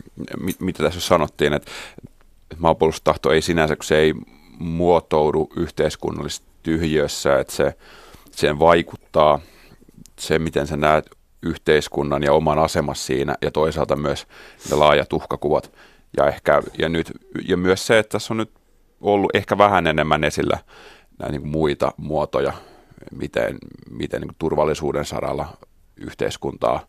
mitä tässä sanottiin, että maanpuolustustahto ei sinänsä, kun se ei muotoudu yhteiskunnallisessa tyhjössä, että se, sen vaikuttaa se, miten sä näet yhteiskunnan ja oman asemas siinä ja toisaalta myös ne laajat uhkakuvat ja, ehkä, ja, nyt, ja myös se, että tässä on nyt ollut ehkä vähän enemmän esillä näitä niin kuin muita muotoja, miten, miten niin kuin turvallisuuden saralla yhteiskuntaa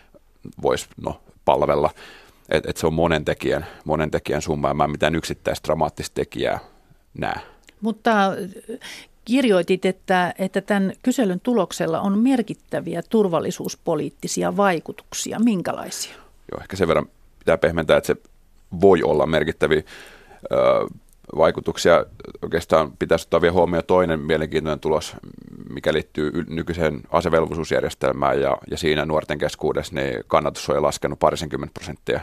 voisi no, palvella. Että et se on monen tekijän, monen tekijän summa ja mä en mitään yksittäistä dramaattista tekijää näe. Mutta kirjoitit, että, että tämän kyselyn tuloksella on merkittäviä turvallisuuspoliittisia vaikutuksia. Minkälaisia? Joo, ehkä sen verran pitää pehmentää, että se voi olla merkittäviä ö, vaikutuksia. Oikeastaan pitäisi ottaa vielä huomioon toinen mielenkiintoinen tulos, mikä liittyy nykyiseen asevelvollisuusjärjestelmään ja, ja siinä nuorten keskuudessa niin kannatus on jo laskenut parisenkymmentä prosenttia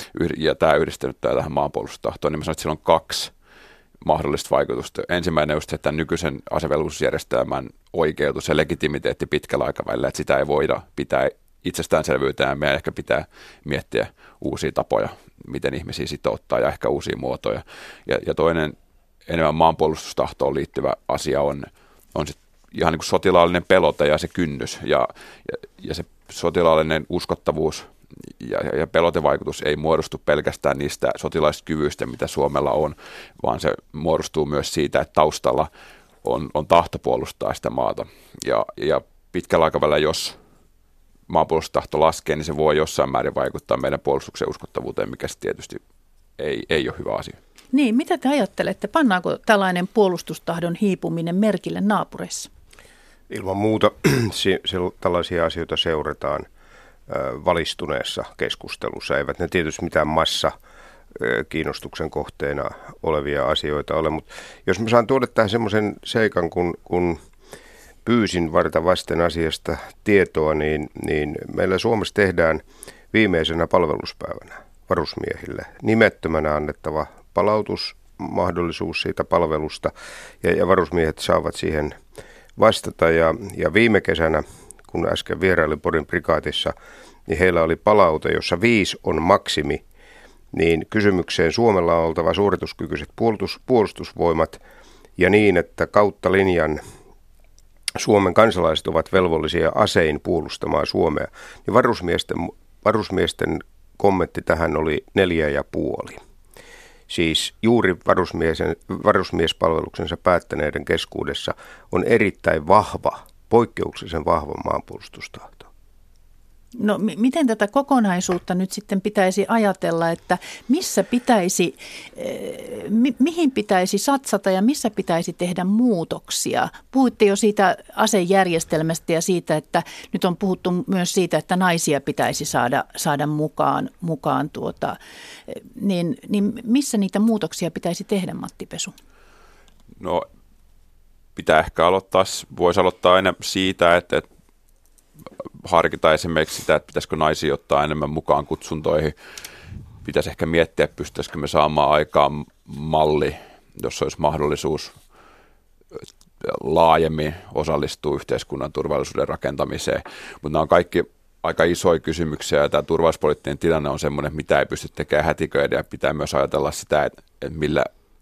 ja tämä yhdistynyt tähän maanpuolustustahtoon, niin mä sanoin, että sillä on kaksi mahdollista vaikutusta. Ensimmäinen on just, että nykyisen asevelvollisuusjärjestelmän oikeutus ja legitimiteetti pitkällä aikavälillä, että sitä ei voida pitää itsestäänselvyytenä. Meidän ehkä pitää miettiä uusia tapoja, miten ihmisiä sitouttaa ja ehkä uusia muotoja. Ja, ja toinen enemmän maanpuolustustahtoon liittyvä asia on, on sit ihan niin kuin sotilaallinen pelote ja se kynnys ja, ja, ja se sotilaallinen uskottavuus ja, ja pelotevaikutus ei muodostu pelkästään niistä sotilaiskyvyistä, mitä Suomella on, vaan se muodostuu myös siitä, että taustalla on, on tahto puolustaa sitä maata. Ja, ja pitkällä aikavälillä, jos maanpuolustustahto laskee, niin se voi jossain määrin vaikuttaa meidän puolustuksen uskottavuuteen, mikä tietysti ei, ei ole hyvä asia. Niin, mitä te ajattelette? Pannaanko tällainen puolustustahdon hiipuminen merkille naapureissa? Ilman muuta tällaisia asioita seurataan valistuneessa keskustelussa. Eivät ne tietysti mitään massa kiinnostuksen kohteena olevia asioita ole, mutta jos mä saan tuoda tähän semmoisen seikan, kun, kun pyysin varta vasten asiasta tietoa, niin, niin meillä Suomessa tehdään viimeisenä palveluspäivänä varusmiehille nimettömänä annettava palautusmahdollisuus siitä palvelusta, ja, ja varusmiehet saavat siihen vastata, ja, ja viime kesänä, kun äsken vierailin Porin prikaatissa, niin heillä oli palaute, jossa viisi on maksimi, niin kysymykseen Suomella on oltava suorituskykyiset puolustus, puolustusvoimat, ja niin, että kautta linjan Suomen kansalaiset ovat velvollisia asein puolustamaan Suomea, niin varusmiesten, varusmiesten kommentti tähän oli neljä ja puoli. Siis juuri varusmiespalveluksensa päättäneiden keskuudessa on erittäin vahva, poikkeuksellisen vahva maanpuolustustahto. No m- miten tätä kokonaisuutta nyt sitten pitäisi ajatella, että missä pitäisi, mi- mihin pitäisi satsata ja missä pitäisi tehdä muutoksia? Puhuitte jo siitä asejärjestelmästä ja siitä, että nyt on puhuttu myös siitä, että naisia pitäisi saada, saada mukaan, mukaan tuota, niin, niin missä niitä muutoksia pitäisi tehdä, Matti Pesu? No pitää ehkä aloittaa, voisi aloittaa aina siitä, että, että harkita esimerkiksi sitä, että pitäisikö naisia ottaa enemmän mukaan kutsuntoihin. Pitäisi ehkä miettiä, pystyttäisikö me saamaan aikaan malli, jossa olisi mahdollisuus laajemmin osallistua yhteiskunnan turvallisuuden rakentamiseen. Mutta nämä on kaikki aika isoja kysymyksiä, ja tämä turvallisuuspoliittinen tilanne on sellainen, että mitä ei pysty tekemään hätiköidä, ja pitää myös ajatella sitä, että, että millä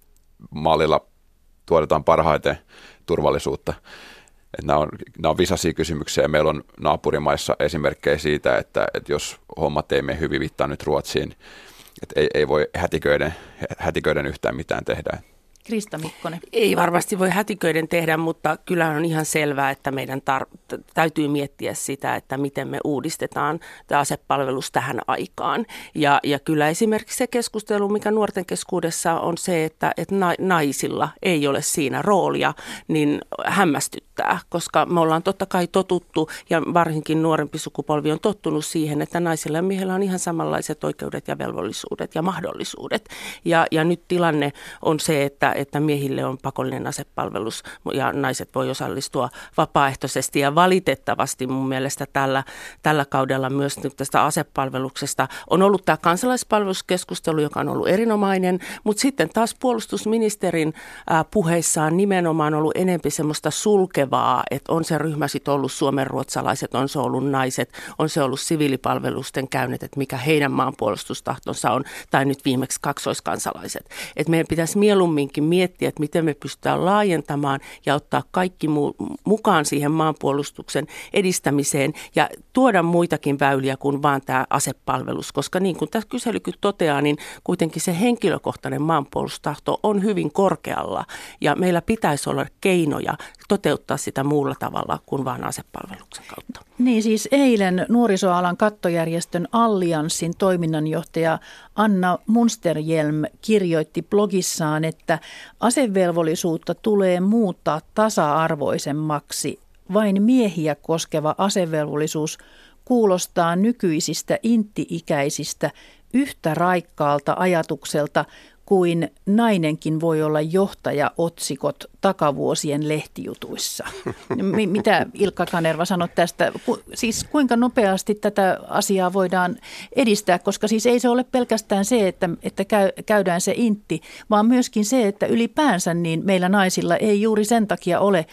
mallilla tuotetaan parhaiten turvallisuutta. Että nämä on, nämä on visaisia kysymyksiä, ja meillä on naapurimaissa esimerkkejä siitä, että, että jos hommat ei mene hyvin, viittaa nyt Ruotsiin, että ei, ei voi hätiköiden, hätiköiden yhtään mitään tehdä. Krista Mikkonen. Ei varmasti voi hätiköiden tehdä, mutta kyllähän on ihan selvää, että meidän tar- täytyy miettiä sitä, että miten me uudistetaan tämä asepalvelus tähän aikaan. Ja, ja kyllä esimerkiksi se keskustelu, mikä nuorten keskuudessa on se, että, että naisilla ei ole siinä roolia, niin hämmästyttää, koska me ollaan totta kai totuttu, ja varsinkin nuorempi sukupolvi on tottunut siihen, että naisilla ja miehillä on ihan samanlaiset oikeudet ja velvollisuudet ja mahdollisuudet. Ja, ja nyt tilanne on se, että että miehille on pakollinen asepalvelus ja naiset voi osallistua vapaaehtoisesti. Ja valitettavasti mun mielestä tällä, tällä kaudella myös nyt tästä asepalveluksesta on ollut tämä kansalaispalveluskeskustelu, joka on ollut erinomainen, mutta sitten taas puolustusministerin ää, puheissaan nimenomaan ollut enempi semmoista sulkevaa, että on se ryhmä sitten ollut suomenruotsalaiset, on se ollut naiset, on se ollut siviilipalvelusten käynnit, että mikä heidän maanpuolustustahtonsa on, tai nyt viimeksi kaksoiskansalaiset. Että meidän pitäisi mieluumminkin miettiä, että miten me pystytään laajentamaan ja ottaa kaikki mu- mukaan siihen maanpuolustuksen edistämiseen ja tuoda muitakin väyliä kuin vaan tämä asepalvelus, koska niin kuin tässä kyselykin toteaa, niin kuitenkin se henkilökohtainen maanpuolustustahto on hyvin korkealla ja meillä pitäisi olla keinoja toteuttaa sitä muulla tavalla kuin vaan asepalveluksen kautta. Niin siis eilen nuorisoalan kattojärjestön Allianssin toiminnanjohtaja Anna Munsterjelm kirjoitti blogissaan, että asevelvollisuutta tulee muuttaa tasa-arvoisemmaksi. Vain miehiä koskeva asevelvollisuus kuulostaa nykyisistä intti-ikäisistä yhtä raikkaalta ajatukselta kuin nainenkin voi olla johtaja-otsikot takavuosien lehtijutuissa. M- mitä Ilkka Kanerva sanoi tästä? Ku- siis kuinka nopeasti tätä asiaa voidaan edistää, koska siis ei se ole pelkästään se, että, että käy, käydään se intti, vaan myöskin se, että ylipäänsä niin meillä naisilla ei juuri sen takia ole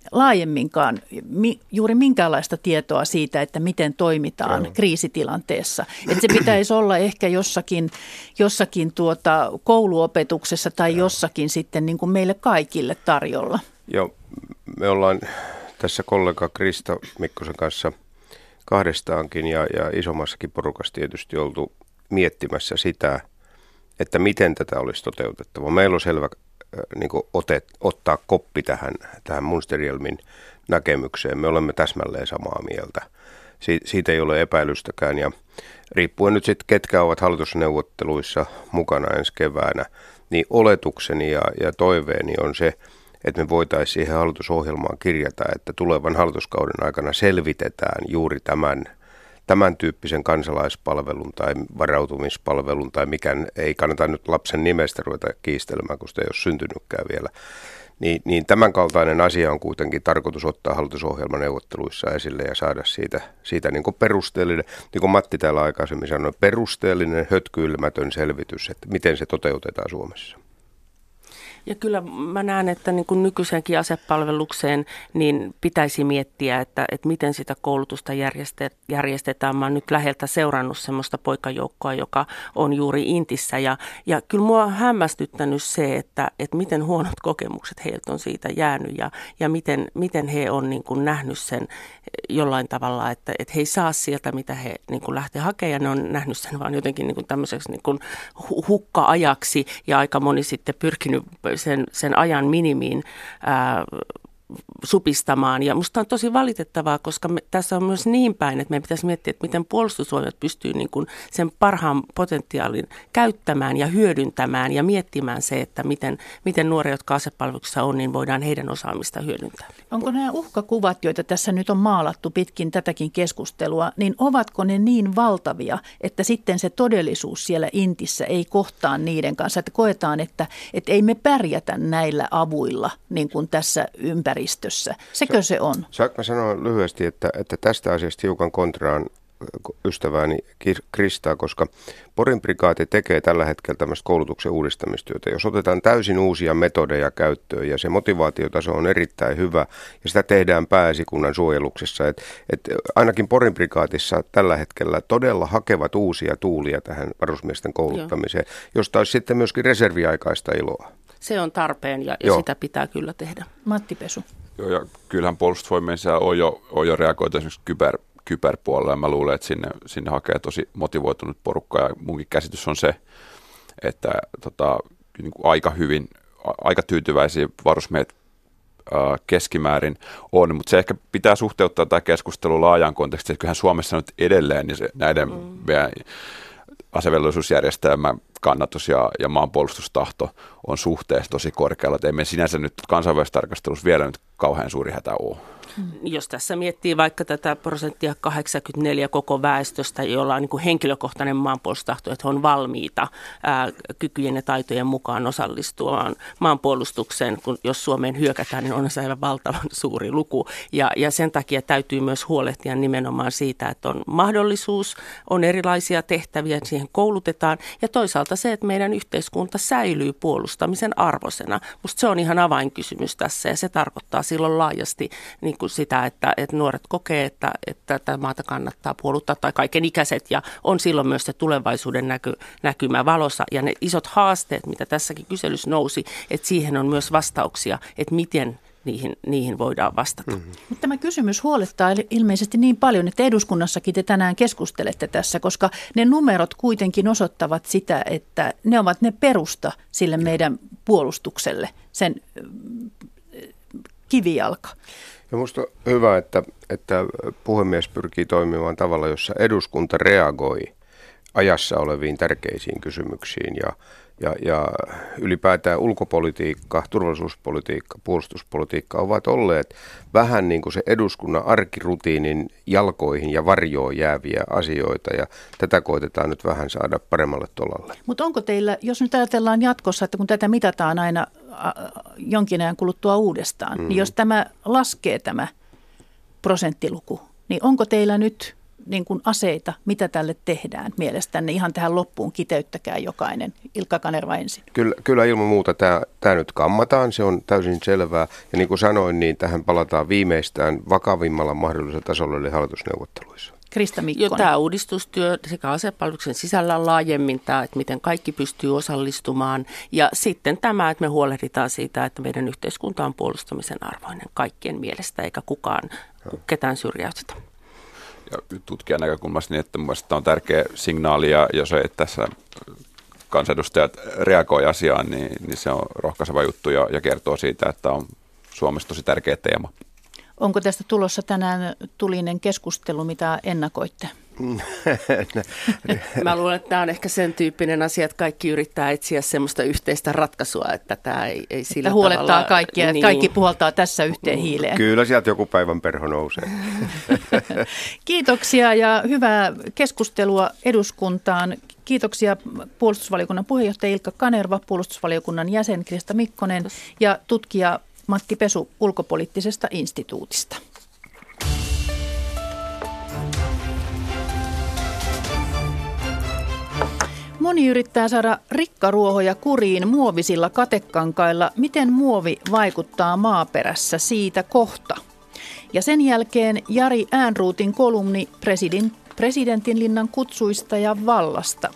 laajemminkaan mi, juuri minkäänlaista tietoa siitä, että miten toimitaan Joo. kriisitilanteessa. Että se pitäisi olla ehkä jossakin, jossakin tuota kouluopetuksessa tai Joo. jossakin sitten niin kuin meille kaikille tarjolla. Joo, me ollaan tässä kollega Krista Mikkosen kanssa kahdestaankin ja, ja isommassakin porukassa tietysti oltu miettimässä sitä, että miten tätä olisi toteutettava. Meillä on selvä äh, niin kuin ote, ottaa koppi tähän, tähän Munsterielmin näkemykseen. Me olemme täsmälleen samaa mieltä. Si- siitä ei ole epäilystäkään ja riippuen nyt sitten, ketkä ovat hallitusneuvotteluissa mukana ensi keväänä, niin oletukseni ja, ja toiveeni on se, että me voitaisiin siihen hallitusohjelmaan kirjata, että tulevan hallituskauden aikana selvitetään juuri tämän, tämän tyyppisen kansalaispalvelun tai varautumispalvelun tai mikään, ei kannata nyt lapsen nimestä ruveta kiistelemään, kun sitä ei ole syntynytkään vielä. Niin, niin tämän kaltainen asia on kuitenkin tarkoitus ottaa hallitusohjelmaneuvotteluissa esille ja saada siitä, siitä niin kuin perusteellinen, niin kuin Matti täällä aikaisemmin sanoi, perusteellinen, hötkyilemätön selvitys, että miten se toteutetaan Suomessa. Ja kyllä mä näen, että niin kuin nykyiseenkin asepalvelukseen niin pitäisi miettiä, että, että miten sitä koulutusta järjestetään. Mä oon nyt läheltä seurannut semmoista poikajoukkoa, joka on juuri Intissä. Ja, ja kyllä mua on hämmästyttänyt se, että, että miten huonot kokemukset heiltä on siitä jäänyt ja, ja miten, miten he on niin kuin nähnyt sen jollain tavalla, että, että he ei saa sieltä, mitä he niin kuin lähtee hakemaan. Ja ne on nähnyt sen vaan jotenkin niin kuin tämmöiseksi niin kuin hukka-ajaksi ja aika moni sitten pyrkinyt sen, sen ajan minimiin ää, supistamaan. Ja musta on tosi valitettavaa, koska me, tässä on myös niin päin, että meidän pitäisi miettiä, että miten puolustusvoimat pystyy niin kuin sen parhaan potentiaalin käyttämään ja hyödyntämään ja miettimään se, että miten, miten nuoret, jotka asepalveluksessa on, niin voidaan heidän osaamista hyödyntää. Onko nämä uhkakuvat, joita tässä nyt on maalattu pitkin tätäkin keskustelua, niin ovatko ne niin valtavia, että sitten se todellisuus siellä Intissä ei kohtaa niiden kanssa, että koetaan, että, että ei me pärjätä näillä avuilla niin kuin tässä ympäristössä. Sekö se on? Saanko sanoa lyhyesti, että, että tästä asiasta hiukan kontraan ystävääni Kristaa, koska Porin prikaati tekee tällä hetkellä tämmöistä koulutuksen uudistamistyötä. Jos otetaan täysin uusia metodeja käyttöön ja se motivaatiotaso on erittäin hyvä ja sitä tehdään pääesikunnan suojeluksessa, että et ainakin Porin prikaatissa tällä hetkellä todella hakevat uusia tuulia tähän varusmiesten kouluttamiseen, Joo. josta olisi sitten myöskin reserviaikaista iloa. Se on tarpeen ja, ja sitä pitää kyllä tehdä. Matti Pesu. Joo, ja kyllähän puolustusvoimien siellä on jo, on jo reagoitu esimerkiksi kyber, kyberpuolella, ja mä luulen, että sinne, sinne hakee tosi motivoitunut porukka, ja munkin käsitys on se, että tota, niin kuin aika hyvin, aika tyytyväisiä varusmiehet ää, keskimäärin on, mutta se ehkä pitää suhteuttaa tämä keskustelu laajaan kontekstiin, että kyllähän Suomessa nyt edelleen niin se, näiden mm. asevelvollisuusjärjestelmän kannatus ja, ja maanpuolustustahto on suhteessa tosi korkealla. Että ei me sinänsä nyt kansainvälisessä tarkastelussa vielä nyt kauhean suuri hätä ole. Jos tässä miettii vaikka tätä prosenttia kahdeksankymmentäneljä koko väestöstä, jolla on niin kuin henkilökohtainen maanpuolustustahto, että he on valmiita ää, kykyjen ja taitojen mukaan osallistumaan maanpuolustukseen, kun jos Suomeen hyökätään, niin on se aivan valtavan suuri luku. Ja, ja sen takia täytyy myös huolehtia nimenomaan siitä, että on mahdollisuus, on erilaisia tehtäviä, siihen koulutetaan ja toisaalta se, että meidän yhteiskunta säilyy puolustamisen arvoisena. Musta se on ihan avainkysymys tässä ja se tarkoittaa silloin laajasti niin kuin sitä, että, että nuoret kokee, että, että tätä maata kannattaa puolustaa tai kaiken ikäiset ja on silloin myös se tulevaisuuden näky, näkymä valossa ja ne isot haasteet, mitä tässäkin kyselyssä nousi, että siihen on myös vastauksia, että miten niihin, niihin voidaan vastata. Mm-hmm. Mutta tämä kysymys huolettaa ilmeisesti niin paljon, että eduskunnassakin te tänään keskustelette tässä, koska ne numerot kuitenkin osoittavat sitä, että ne ovat ne perusta sille meidän puolustukselle, sen kivijalka. Ja minusta on hyvä, että, että puhemies pyrkii toimimaan tavalla, jossa eduskunta reagoi ajassa oleviin tärkeisiin kysymyksiin ja, ja, ja ylipäätään ulkopolitiikka, turvallisuuspolitiikka, puolustuspolitiikka ovat olleet vähän niin kuin se eduskunnan arkirutiinin jalkoihin ja varjoon jääviä asioita ja tätä koitetaan nyt vähän saada paremmalle tolalle. Mutta onko teillä, jos nyt ajatellaan jatkossa, että kun tätä mitataan aina jonkin ajan kuluttua uudestaan, mm. niin jos tämä laskee tämä prosenttiluku, niin onko teillä nyt niin kuin aseita, mitä tälle tehdään mielestänne? Ihan tähän loppuun kiteyttäkää jokainen. Ilkka Kanerva ensin. Kyllä, kyllä ilman muuta tämä, tämä nyt kammataan, se on täysin selvää. Ja niin kuin sanoin, niin tähän palataan viimeistään vakavimmalla mahdollisella tasolla eli hallitusneuvotteluissa. Krista Mikkonen. Jo tämä uudistustyö sekä asepalveluksen sisällä laajemmin, tämä, että miten kaikki pystyy osallistumaan. Ja sitten tämä, että me huolehditaan siitä, että meidän yhteiskunta on puolustamisen arvoinen kaikkien mielestä, eikä kukaan ketään syrjäytetä. Ja tutkijan näkökulmasta niin, että mielestäni on tärkeä signaali, ja jos ei tässä kansanedustajat reagoi asiaan, niin, niin se on rohkaiseva juttu ja, ja kertoo siitä, että on Suomessa tosi tärkeä teema. Onko tästä tulossa tänään tulinen keskustelu, mitä ennakoitte? Mä luulen, että tämä on ehkä sen tyyppinen asia, että kaikki yrittää etsiä semmoista yhteistä ratkaisua, että tämä ei, ei sillä että huolettaa tavalla, kaikkia, niin. että kaikki puhaltaa tässä yhteen hiileen. Kyllä sieltä joku päivän perho nousee. Kiitoksia ja hyvää keskustelua eduskuntaan. Kiitoksia puolustusvaliokunnan puheenjohtaja Ilkka Kanerva, puolustusvaliokunnan jäsen Krista Mikkonen ja tutkija Matti Pesu Ulkopoliittisesta instituutista. Moni yrittää saada rikkaruohoja kuriin muovisilla katekankailla. Miten muovi vaikuttaa maaperässä, siitä kohta. Ja sen jälkeen Jari Äänruutin kolumni Presidentinlinnan kutsuista ja vallasta.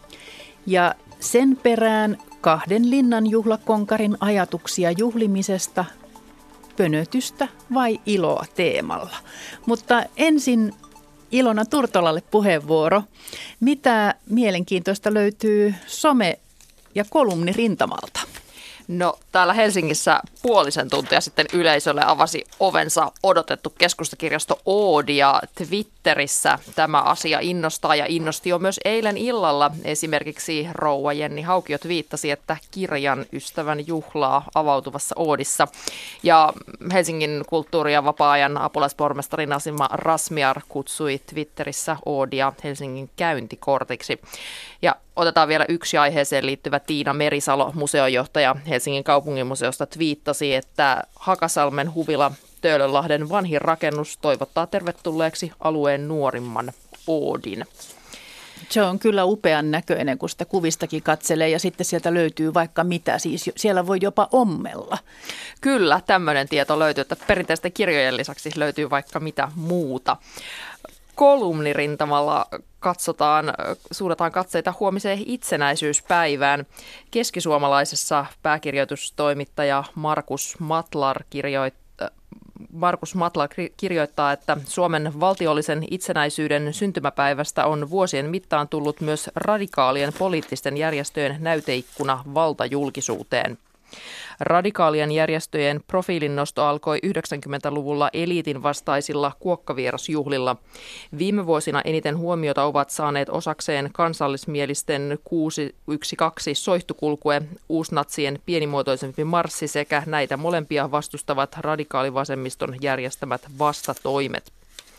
Ja sen perään kahden linnan juhlakonkarin ajatuksia juhlimisesta, pönötystä vai iloa teemalla. Mutta ensin Ilona Turtolalle puheenvuoro. Mitä mielenkiintoista löytyy some- ja kolumnirintamalta? No täällä Helsingissä puolisen tuntia sitten yleisölle avasi ovensa odotettu keskustakirjasto Oodi ja Twitterissä tämä asia innostaa ja innosti jo myös eilen illalla. Esimerkiksi rouva Jenni Haukio twiittasi, että kirjan ystävän juhlaa avautuvassa Oodissa. Ja Helsingin kulttuuri- ja vapaa-ajan apulaispormestari Nasima Razmyar kutsui Twitterissä Oodia Helsingin käyntikortiksi. Ja otetaan vielä yksi aiheeseen liittyvä. Tiina Merisalo, museojohtaja Helsingin kaupunginmuseosta, twiittasi, että Hakasalmen huvila Töölönlahden vanhin rakennus toivottaa tervetulleeksi alueen nuorimman Oodin. Se on kyllä upean näköinen, kun sitä kuvistakin katselee ja sitten sieltä löytyy vaikka mitä. Siis siellä voi jopa ommella. Kyllä, tämmöinen tieto löytyy, että perinteisten kirjojen lisäksi löytyy vaikka mitä muuta. Kolumnirintamalla katsotaan, suunnataan katseita huomiseen itsenäisyyspäivään. Keskisuomalaisessa pääkirjoitustoimittaja Markus Matlar kirjoittaa, Markus Matlar kirjoittaa, että Suomen valtiollisen itsenäisyyden syntymäpäivästä on vuosien mittaan tullut myös radikaalien poliittisten järjestöjen näyteikkuna valtajulkisuuteen. Radikaalien järjestöjen profiilinnosto alkoi yhdeksänkymmentäluvulla eliitin vastaisilla kuokkavierasjuhlilla. Viime vuosina eniten huomiota ovat saaneet osakseen kansallismielisten kuusi yksi kaksi soihtukulkue, uusnatsien pienimuotoisempi marssi sekä näitä molempia vastustavat radikaalivasemmiston järjestämät vastatoimet.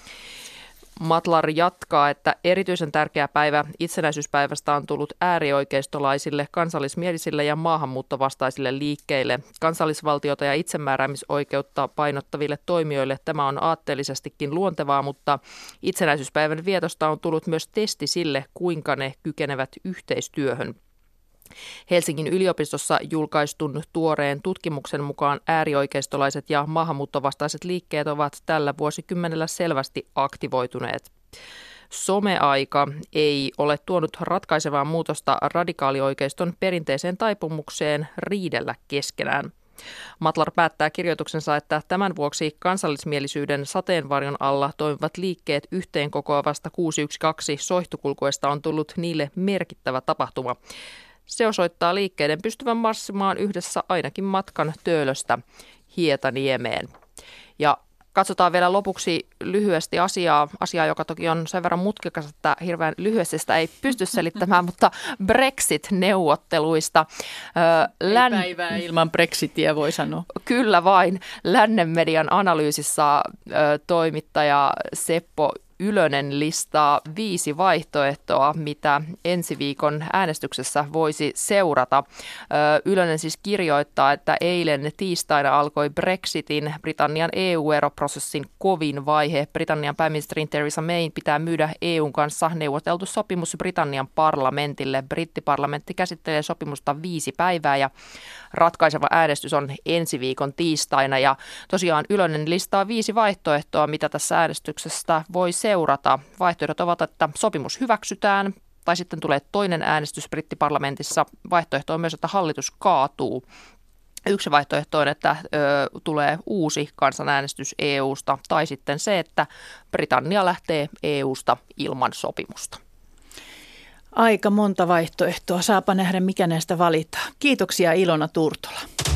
Matlar jatkaa, että erityisen tärkeä päivä itsenäisyyspäivästä on tullut äärioikeistolaisille, kansallismielisille ja maahanmuuttovastaisille liikkeille. Kansallisvaltiota ja itsemääräämisoikeutta painottaville toimijoille tämä on aatteellisestikin luontevaa, mutta itsenäisyyspäivän vietosta on tullut myös testi sille, kuinka ne kykenevät yhteistyöhön. Helsingin yliopistossa julkaistun tuoreen tutkimuksen mukaan äärioikeistolaiset ja maahanmuuttovastaiset liikkeet ovat tällä vuosikymmenellä selvästi aktivoituneet. Someaika ei ole tuonut ratkaisevaa muutosta radikaalioikeiston perinteiseen taipumukseen riidellä keskenään. Matlar päättää kirjoituksensa, että tämän vuoksi kansallismielisyyden sateenvarjon alla toimivat liikkeet yhteen kokoavasta kuusi yksi kaksi soihtukulkuesta on tullut niille merkittävä tapahtuma. Se osoittaa liikkeiden pystyvän marssimaan yhdessä ainakin matkan Töölöstä Hietaniemeen. Ja katsotaan vielä lopuksi lyhyesti asiaa, asiaa, joka toki on sen verran mutkikas, että hirveän lyhyesti sitä ei pysty selittämään, mutta Brexit-neuvotteluista. Län... Ei päivää ilman Brexitia, voi sanoa. Kyllä vain. Lännen median analyysissä toimittaja Seppo Ylönen listaa viisi vaihtoehtoa, mitä ensi viikon äänestyksessä voisi seurata. Ylönen siis kirjoittaa, että eilen tiistaina alkoi Brexitin, Britannian E U-eroprosessin kovin vaihe. Britannian pääministerin Theresa Mayn pitää myydä E U:n kanssa neuvoteltu sopimus Britannian parlamentille. Brittiparlamentti käsittelee sopimusta viisi päivää ja ratkaiseva äänestys on ensi viikon tiistaina. Ja tosiaan Ylönen listaa viisi vaihtoehtoa, mitä tässä äänestyksessä voi seurata. Vaihtoehdot ovat, että sopimus hyväksytään tai sitten tulee toinen äänestys brittiparlamentissa. Vaihtoehto on myös, että hallitus kaatuu. Yksi vaihtoehto on, että ö, tulee uusi kansanäänestys E U:sta tai sitten se, että Britannia lähtee E U:sta ilman sopimusta. Aika monta vaihtoehtoa. Saapa nähdä, mikä näistä valitaan. Kiitoksia Ilona Turtola.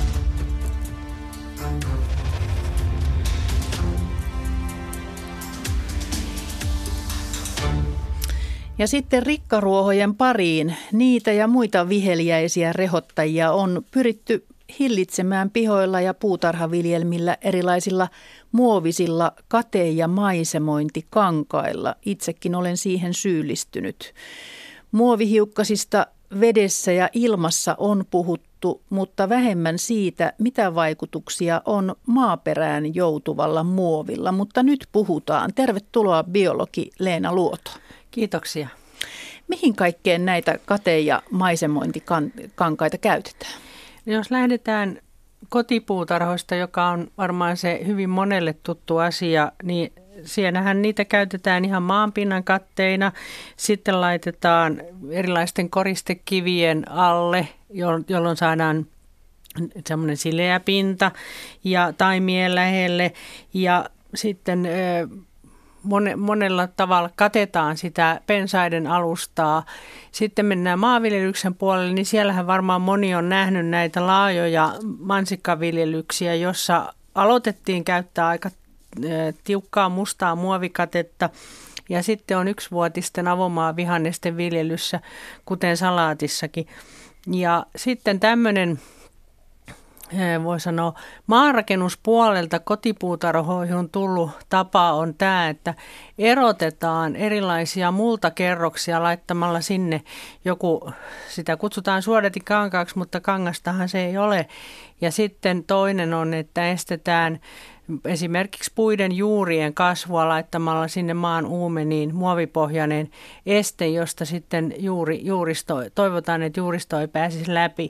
Ja sitten rikkaruohojen pariin. Niitä ja muita viheliäisiä rehottajia on pyritty hillitsemään pihoilla ja puutarhaviljelmillä erilaisilla muovisilla kate- ja maisemointikankailla. Itsekin olen siihen syyllistynyt. Muovihiukkasista vedessä ja ilmassa on puhuttu, mutta vähemmän siitä, mitä vaikutuksia on maaperään joutuvalla muovilla. Mutta nyt puhutaan. Tervetuloa biologi Leena Luoto. Kiitoksia. Mihin kaikkeen näitä kate- ja maisemointikankaita käytetään? Jos lähdetään kotipuutarhoista, joka on varmaan se hyvin monelle tuttu asia, niin siellähän niitä käytetään ihan maanpinnan katteina. Sitten laitetaan erilaisten koristekivien alle, jolloin saadaan semmoinen sileä pinta ja taimien lähelle. Ja sitten monella tavalla katetaan sitä pensaiden alustaa. Sitten mennään maanviljelyksen puolelle, niin siellähän varmaan moni on nähnyt näitä laajoja mansikkaviljelyksiä, jossa aloitettiin käyttää aika tiukkaa mustaa muovikatetta ja sitten on yksivuotisten avomaavihannesten viljelyssä, kuten salaatissakin. Ja sitten tämmöinen, voi sanoa, maanrakennuspuolelta kotipuutarhoihin on tullut tapa on tämä, että erotetaan erilaisia multakerroksia laittamalla sinne joku, sitä kutsutaan suodatikankaaksi, mutta kangastahan se ei ole. Ja sitten toinen on, että estetään esimerkiksi puiden juurien kasvua laittamalla sinne maan uumeniin muovipohjainen este, josta sitten juuri, juuristo, toivotaan, että juuristo ei pääsisi läpi.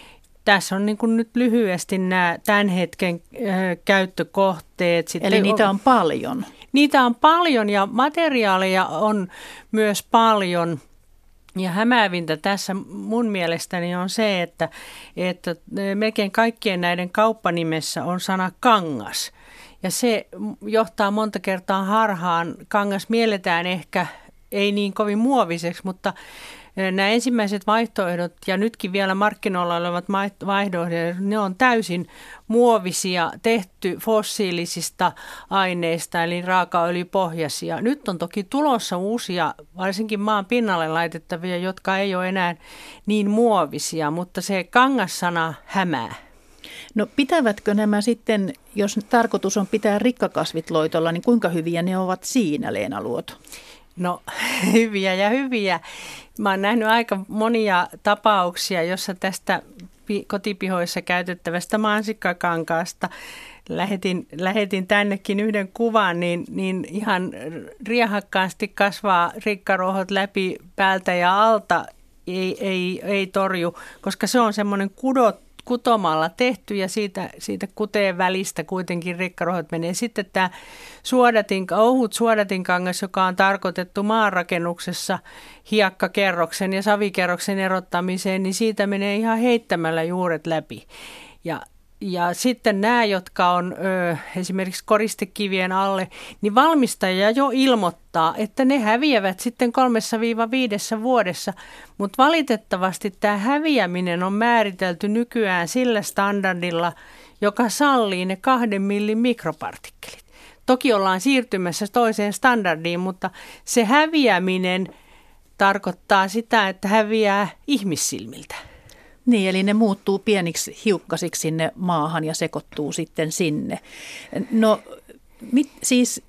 Tässä on niin kuin nyt lyhyesti nämä tämän hetken äh, käyttökohteet. Sitten Eli niitä on paljon. Niitä on paljon ja materiaaleja on myös paljon. Ja hämäävintä tässä mun mielestäni on se, että, että melkein kaikkien näiden kauppanimessä on sana kangas. Ja se johtaa monta kertaa harhaan. Kangas mielletään ehkä ei niin kovin muoviseksi, mutta nämä ensimmäiset vaihtoehdot ja nytkin vielä markkinoilla olevat vaihtoehdot, ne on täysin muovisia, tehty fossiilisista aineista eli raakaöljypohjaisia. Nyt on toki tulossa uusia, varsinkin maan pinnalle laitettavia, jotka ei ole enää niin muovisia, mutta se kangassana hämää. No pitävätkö nämä sitten, jos tarkoitus on pitää rikkakasvit loitolla, niin kuinka hyviä ne ovat siinä, Leena Luoto? No hyviä ja hyviä. Mä oon nähnyt aika monia tapauksia, jossa tästä kotipihoissa käytettävästä mansikkakankaasta lähetin, lähetin tännekin yhden kuvan, niin, niin ihan riehakkaasti kasvaa rikkaruohot läpi päältä ja alta, ei, ei, ei torju, koska se on semmoinen kudot, kutomalla tehty ja siitä, siitä kuteen välistä kuitenkin rikkaruohot menee. Sitten tämä suodatin, ohut suodatinkangas, joka on tarkoitettu maanrakennuksessa hiekkakerroksen ja savikerroksen erottamiseen, niin siitä menee ihan heittämällä juuret läpi. Ja Ja sitten nämä, jotka on ö, esimerkiksi koristekivien alle, niin valmistaja jo ilmoittaa, että ne häviävät sitten kolmessa viidessä vuodessa. Mutta valitettavasti tämä häviäminen on määritelty nykyään sillä standardilla, joka sallii ne kahden millin mikropartikkelit. Toki ollaan siirtymässä toiseen standardiin, mutta se häviäminen tarkoittaa sitä, että häviää ihmissilmiltä. Niin, eli ne muuttuu pieniksi hiukkasiksi sinne maahan ja sekoittuu sitten sinne. No mit, siis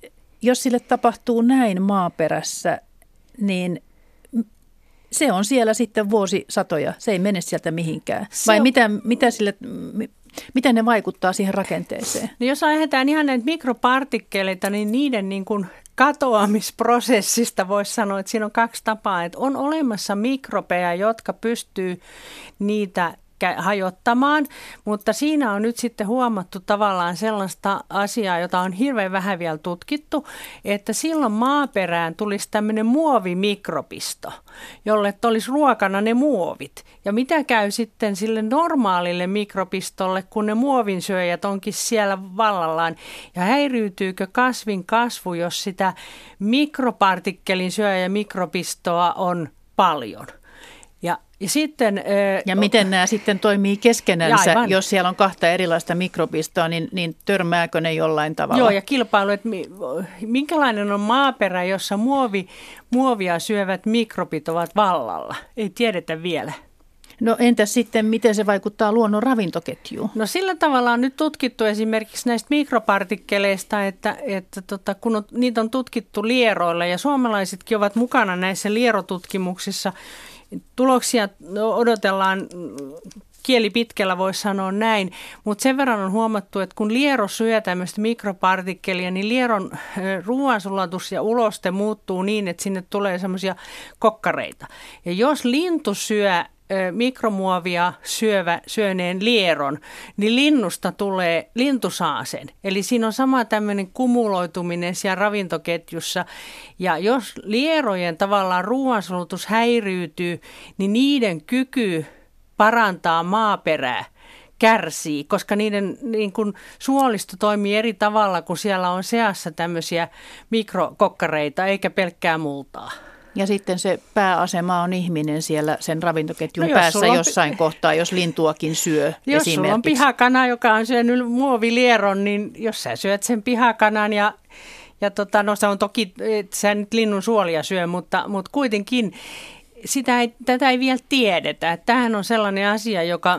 jos sille tapahtuu näin maaperässä, niin se on siellä sitten vuosisatoja. Se ei mene sieltä mihinkään. Vai mitä, mitä sille... Miten ne vaikuttaa siihen rakenteeseen? No jos lähdetään ihan näitä mikropartikkeleita, niin niiden niin kuin katoamisprosessista voisi sanoa, että siinä on kaksi tapaa. Että on olemassa mikrobeja, jotka pystyy niitä hajottamaan, mutta siinä on nyt sitten huomattu tavallaan sellaista asiaa, jota on hirveän vähän vielä tutkittu, että silloin maaperään tulisi tämmöinen muovimikrobisto, jolle olisi ruokana ne muovit. Ja mitä käy sitten sille normaalille mikrobistolle, kun ne muovinsyöjät onkin siellä vallallaan, ja häiriytyykö kasvin kasvu, jos sitä mikropartikkelin syöjä mikrobistoa on paljon? Ja, ja, sitten, ja miten nämä sitten toimii keskenänsä, aivan. Jos siellä on kahta erilaista mikrobistoa, niin, niin törmääkö ne jollain tavalla? Joo, ja kilpailu, että minkälainen on maaperä, jossa muovi, muovia syövät mikrobit ovat vallalla? Ei tiedetä vielä. No entäs sitten, miten se vaikuttaa luonnon ravintoketjuun? No sillä tavalla on nyt tutkittu esimerkiksi näistä mikropartikkeleista, että, että tota, kun on, niitä on tutkittu lieroilla ja suomalaisetkin ovat mukana näissä lierotutkimuksissa. Tuloksia odotellaan kieli pitkällä, voisi sanoa näin, mutta sen verran on huomattu, että kun liero syö tämmöistä mikropartikkelia, niin lieron ruoansulatus ja uloste muuttuu niin, että sinne tulee semmoisia kokkareita. Ja jos lintu syö mikromuovia syövä, syöneen lieron, niin linnusta tulee, lintu saa sen. Eli siinä on sama tämmöinen kumuloituminen siellä ravintoketjussa. Ja jos lierojen tavallaan ruoansulutus häiriytyy, niin niiden kyky parantaa maaperää kärsii, koska niiden niin kun suolisto toimii eri tavalla, kun siellä on seassa tämmöisiä mikrokokkareita eikä pelkkää multaa. Ja sitten se pääasema on ihminen siellä sen ravintoketjun no päässä on, jossain kohtaa, jos lintuakin syö jos esimerkiksi. Jos sulla on pihakana, joka on syönyt muovilieron, niin jos sä syöt sen pihakanan ja, ja tota, no se on toki, että sä nyt linnun suolia syö, mutta, mutta kuitenkin sitä ei, tätä ei vielä tiedetä. Tämähän on sellainen asia, joka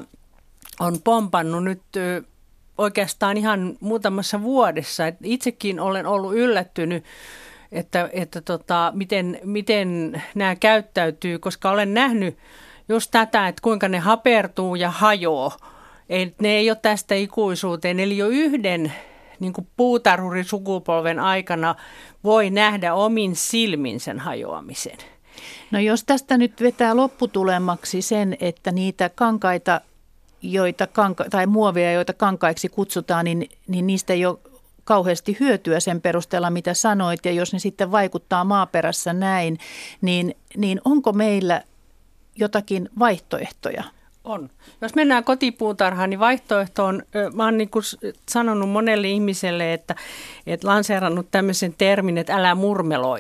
on pompannut nyt oikeastaan ihan muutamassa vuodessa. Et itsekin olen ollut yllättynyt, että, että tota, miten, miten nämä käyttäytyy, koska olen nähnyt just tätä, että kuinka ne hapertuu ja hajoaa. Ei, ne ei ole tästä ikuisuuteen, eli jo yhden niin kuin puutarhurisukupolven aikana voi nähdä omin silmin sen hajoamisen. No jos tästä nyt vetää lopputulemaksi sen, että niitä kankaita, joita kanka, tai muovia, joita kankaiksi kutsutaan, niin, niin niistä ei ole kauheasti hyötyä sen perusteella, mitä sanoit, ja jos ne sitten vaikuttaa maaperässä näin, niin, niin onko meillä jotakin vaihtoehtoja? On. Jos mennään kotipuutarhaan, niin vaihtoehto on, mä oon niin kuin sanonut monelle ihmiselle, että, että lanseerannut tämmöisen termin, että älä murmeloi.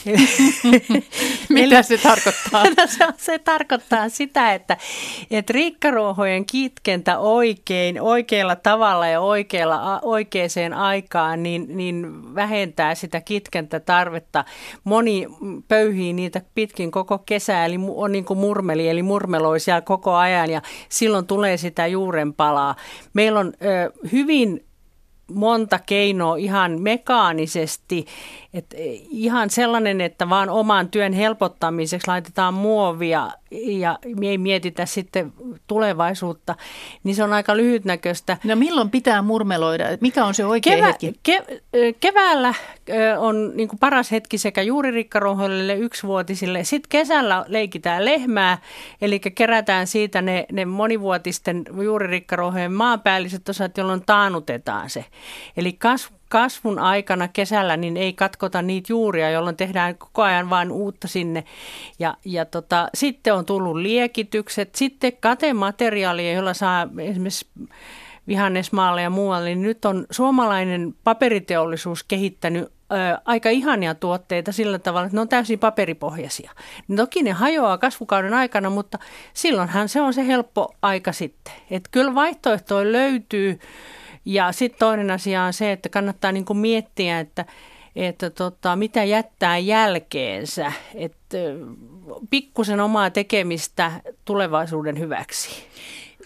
Mitä Eli, se tarkoittaa? No se, se tarkoittaa sitä, että, että riikkaruohojen kitkentä oikein, oikealla tavalla ja oikealla, oikeaan aikaan niin, niin vähentää sitä kitkentätarvetta. Moni pöyhii niitä pitkin koko kesää, eli on niin kuin murmeli, eli murmeloi siellä koko ajan. Ja silloin tulee sitä juurenpalaa. Meillä on ö, hyvin monta keinoa ihan mekaanisesti, että ihan sellainen, että vaan oman työn helpottamiseksi laitetaan muovia ja me ei mietitä sitten tulevaisuutta, niin se on aika lyhytnäköistä. No milloin pitää murmeloida? Mikä on se oikea Kevä, hetki? Ke, keväällä on niin kuin paras hetki sekä juuririkkaruohoille yksivuotisille. Sitten kesällä leikitään lehmää, eli kerätään siitä ne, ne monivuotisten juuririkkaruohojen maanpäälliset osat, jolloin taannutetaan se. Eli kasvu Kasvun aikana kesällä niin ei katkota niitä juuria, jolloin tehdään koko ajan vain uutta sinne. Ja, ja tota, sitten on tullut liekitykset, sitten katemateriaalia, jolla saa esimerkiksi vihannesmaalle ja muualle. Niin nyt on suomalainen paperiteollisuus kehittänyt ö, aika ihania tuotteita sillä tavalla, että ne on täysin paperipohjaisia. Niin toki ne hajoaa kasvukauden aikana, mutta silloinhan se on se helppo aika sitten. Että kyllä vaihtoehtoja löytyy. Ja sitten toinen asia on se, että kannattaa niinku miettiä, että, että tota, mitä jättää jälkeensä, että pikkusen omaa tekemistä tulevaisuuden hyväksi.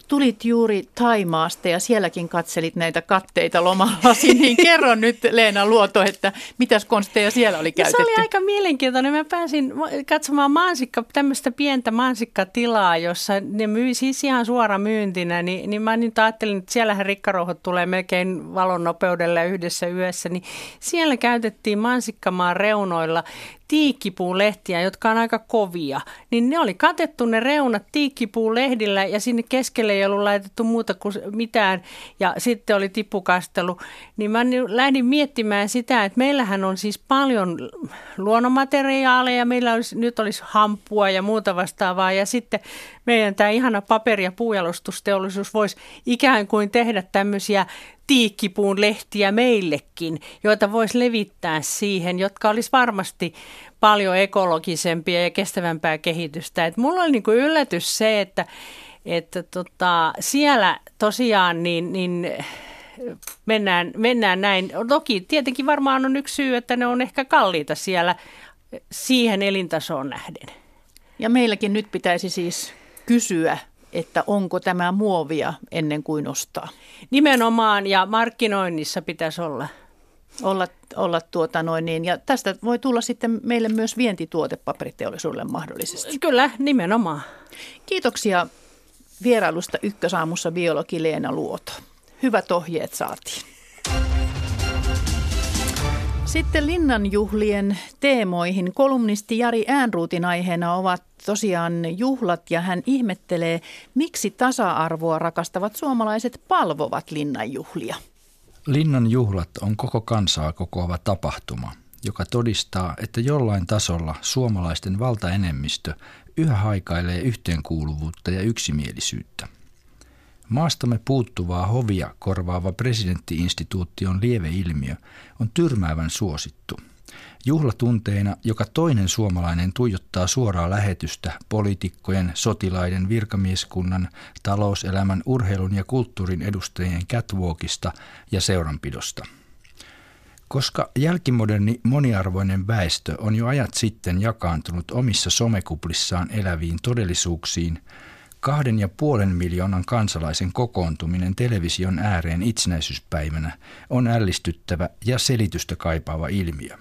tulit juuri Thaimaasta ja sielläkin katselit näitä katteita lomallasi, niin kerro nyt Leena Luoto, että mitäs konsteja siellä oli käytetty? No, se oli aika mielenkiintoinen. Mä pääsin katsomaan mansikka, tämmöistä pientä mansikkatilaa, jossa ne myy siis ihan suora myyntinä, niin, niin mä nyt ajattelin, että siellähän rikkarouhot tulee melkein valon nopeudella yhdessä yössä, niin siellä käytettiin mansikkamaan reunoilla tiikkipuun lehtiä, jotka on aika kovia, niin ne oli katettu ne reunat tiikkipuun lehdillä ja sinne keskelle ei ollut laitettu muuta kuin mitään ja sitten oli tippukastelu. Niin mä lähdin miettimään sitä, että meillähän on siis paljon luonnonmateriaaleja, meillä olisi, nyt olisi hampua ja muuta vastaavaa ja sitten meidän tämä ihana paperi- ja puujalostusteollisuus voisi ikään kuin tehdä tämmöisiä tiikkipuun lehtiä meillekin, joita voisi levittää siihen, jotka olisi varmasti paljon ekologisempia ja kestävämpää kehitystä. Et mulla oli niinku yllätys se, että, että tota, siellä tosiaan niin, niin mennään, mennään näin. Toki tietenkin varmaan on yksi syy, että ne on ehkä kalliita siellä siihen elintasoon nähden. Ja meilläkin nyt pitäisi siis kysyä, että onko tämä muovia ennen kuin ostaa. Nimenomaan, ja markkinoinnissa pitäisi olla. Olla, olla tuota noin niin. Ja tästä voi tulla sitten meille myös vientituote paperiteollisuudelle mahdollisesti. Kyllä, nimenomaan. Kiitoksia vierailusta Ykkösaamussa biologi Leena Luoto. Hyvät ohjeet saatiin. Sitten linnanjuhlien teemoihin. Kolumnisti Jari Äänruutin aiheena ovat tosiaan juhlat ja hän ihmettelee, miksi tasa-arvoa rakastavat suomalaiset palvovat linnanjuhlia. Linnanjuhlat on koko kansaa kokoava tapahtuma, joka todistaa, että jollain tasolla suomalaisten valtaenemmistö yhä haikailee yhteenkuuluvuutta ja yksimielisyyttä. Maastamme puuttuvaa hovia korvaava presidenttiinstituution lieveilmiö on tyrmäävän suosittu. Juhlatunteina joka toinen suomalainen tuijottaa suoraa lähetystä poliitikkojen, sotilaiden, virkamieskunnan, talouselämän, urheilun ja kulttuurin edustajien catwalkista ja seuranpidosta. Koska jälkimoderni moniarvoinen väestö on jo ajat sitten jakaantunut omissa somekuplissaan eläviin todellisuuksiin, kahden ja puolen miljoonan kansalaisen kokoontuminen television ääreen itsenäisyyspäivänä on ällistyttävä ja selitystä kaipaava ilmiö.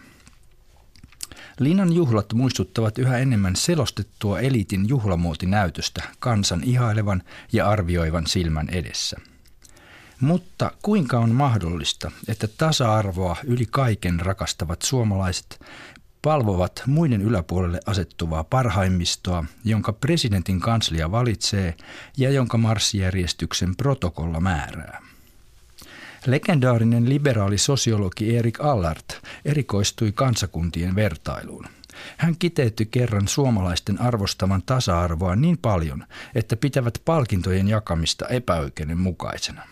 Linnan juhlat muistuttavat yhä enemmän selostettua eliitin juhlamuotinäytöstä kansan ihailevan ja arvioivan silmän edessä. Mutta kuinka on mahdollista, että tasa-arvoa yli kaiken rakastavat suomalaiset palvovat muiden yläpuolelle asettuvaa parhaimmistoa, jonka presidentin kanslia valitsee ja jonka marssijärjestyksen protokolla määrää? Legendaarinen liberaali sosiologi Erik Allart erikoistui kansakuntien vertailuun. Hän kiteytti kerran suomalaisten arvostavan tasa-arvoa niin paljon, että pitävät palkintojen jakamista epäoikeudenmukaisena.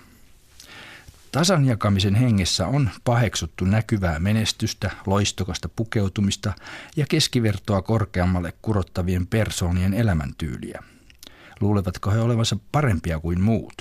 Tasan jakamisen hengessä on paheksuttu näkyvää menestystä, loistokasta pukeutumista ja keskivertoa korkeammalle kurottavien persoonien elämäntyyliä. Luulevatko he olevansa parempia kuin muut?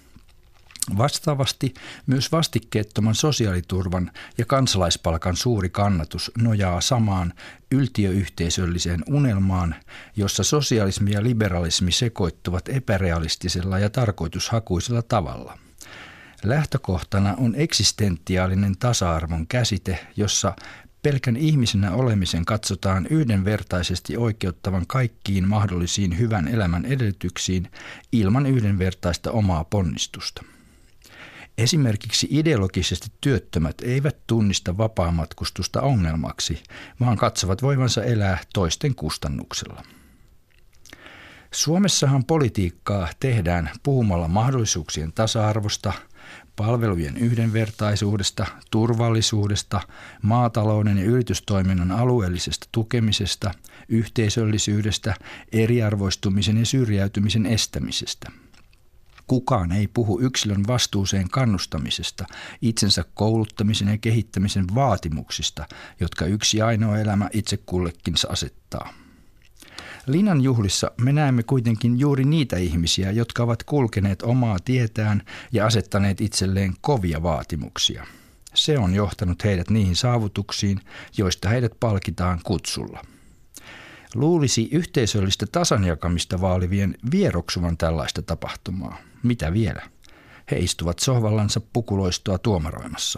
Vastaavasti myös vastikkeettoman sosiaaliturvan ja kansalaispalkan suuri kannatus nojaa samaan yltiöyhteisölliseen unelmaan, jossa sosialismi ja liberalismi sekoittuvat epärealistisella ja tarkoitushakuisella tavalla. Lähtökohtana on eksistentiaalinen tasa-arvon käsite, jossa pelkän ihmisenä olemisen katsotaan yhdenvertaisesti oikeuttavan kaikkiin mahdollisiin hyvän elämän edellytyksiin ilman yhdenvertaista omaa ponnistusta. Esimerkiksi ideologisesti työttömät eivät tunnista vapaamatkustusta ongelmaksi, vaan katsovat voivansa elää toisten kustannuksella. Suomessahan politiikkaa tehdään puhumalla mahdollisuuksien tasa-arvosta, palvelujen yhdenvertaisuudesta, turvallisuudesta, maatalouden ja yritystoiminnan alueellisesta tukemisesta, yhteisöllisyydestä, eriarvoistumisen ja syrjäytymisen estämisestä. Kukaan ei puhu yksilön vastuuseen kannustamisesta, itsensä kouluttamisen ja kehittämisen vaatimuksista, jotka yksi ainoa elämä itse kullekin asettaa. Linnan juhlissa me näemme kuitenkin juuri niitä ihmisiä, jotka ovat kulkeneet omaa tietään ja asettaneet itselleen kovia vaatimuksia. Se on johtanut heidät niihin saavutuksiin, joista heidät palkitaan kutsulla. Luulisi yhteisöllistä tasanjakamista vaalivien vieroksuvan tällaista tapahtumaa. Mitä vielä? He istuvat sohvallansa pukuloistoa tuomaroimassa.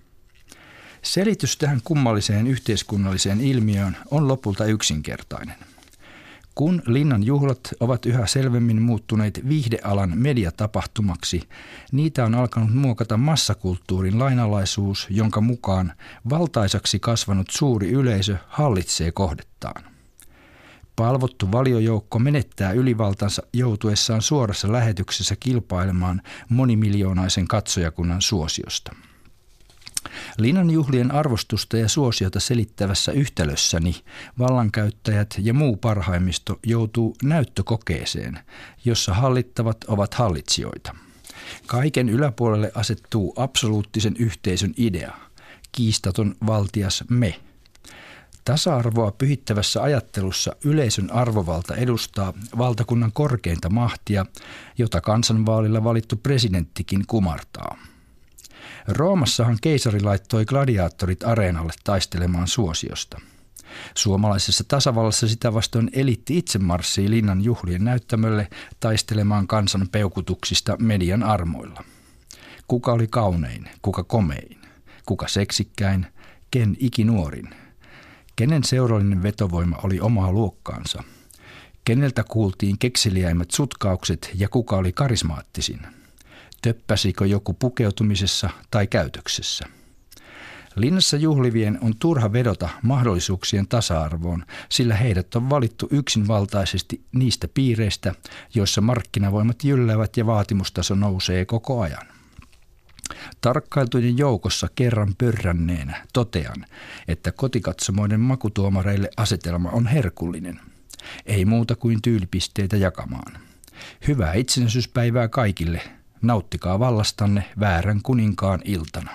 Selitys tähän kummalliseen yhteiskunnalliseen ilmiöön on lopulta yksinkertainen. Kun linnan juhlat ovat yhä selvemmin muuttuneet viihdealan mediatapahtumaksi, niitä on alkanut muokata massakulttuurin lainalaisuus, jonka mukaan valtaisaksi kasvanut suuri yleisö hallitsee kohdettaan. Palvottu valiojoukko menettää ylivaltansa joutuessaan suorassa lähetyksessä kilpailemaan monimiljoonaisen katsojakunnan suosiosta. Linnan juhlien arvostusta ja suosiota selittävässä yhtälössäni vallankäyttäjät ja muu parhaimmisto joutuu näyttökokeeseen, jossa hallittavat ovat hallitsijoita. Kaiken yläpuolelle asettuu absoluuttisen yhteisön idea, kiistaton valtias me. Tasa-arvoa pyhittävässä ajattelussa yleisön arvovalta edustaa valtakunnan korkeinta mahtia, jota kansanvaalilla valittu presidenttikin kumartaa. Roomassahan keisari laittoi gladiaattorit areenalle taistelemaan suosiosta. Suomalaisessa tasavallassa sitä vastoin eliitti itse marssii linnan juhlien näyttämölle taistelemaan kansan peukutuksista median armoilla. Kuka oli kaunein, kuka komein, kuka seksikkäin, ken ikinuorin? Kenen seurallinen vetovoima oli omaa luokkaansa? Keneltä kuultiin kekseliäimmät sutkaukset ja kuka oli karismaattisin? Töppäsikö joku pukeutumisessa tai käytöksessä? Linnassa juhlivien on turha vedota mahdollisuuksien tasa-arvoon, sillä heidät on valittu yksinvaltaisesti niistä piireistä, joissa markkinavoimat jylläävät ja vaatimustaso nousee koko ajan. Tarkkailtujen joukossa kerran pörränneenä totean, että kotikatsomoiden makutuomareille asetelma on herkullinen. Ei muuta kuin tyylipisteitä jakamaan. Hyvää itsenäisyyspäivää kaikille. Nauttikaa vallastanne väärän kuninkaan iltana.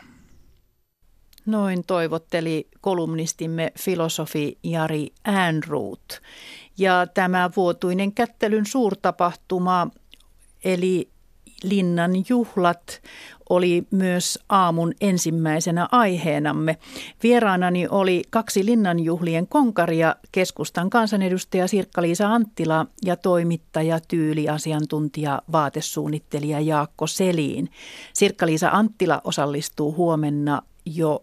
Noin toivotteli kolumnistimme filosofi Jari Ehrnrooth. Ja tämä vuotuinen kättelyn suurtapahtuma eli linnan juhlat oli myös aamun ensimmäisenä aiheenamme. Vieraanani oli kaksi linnanjuhlien konkaria, keskustan kansanedustaja Sirkka-Liisa Anttila ja toimittaja, tyyliasiantuntija, vaatesuunnittelija Jaakko Selin. Sirkka-Liisa Anttila osallistuu huomenna jo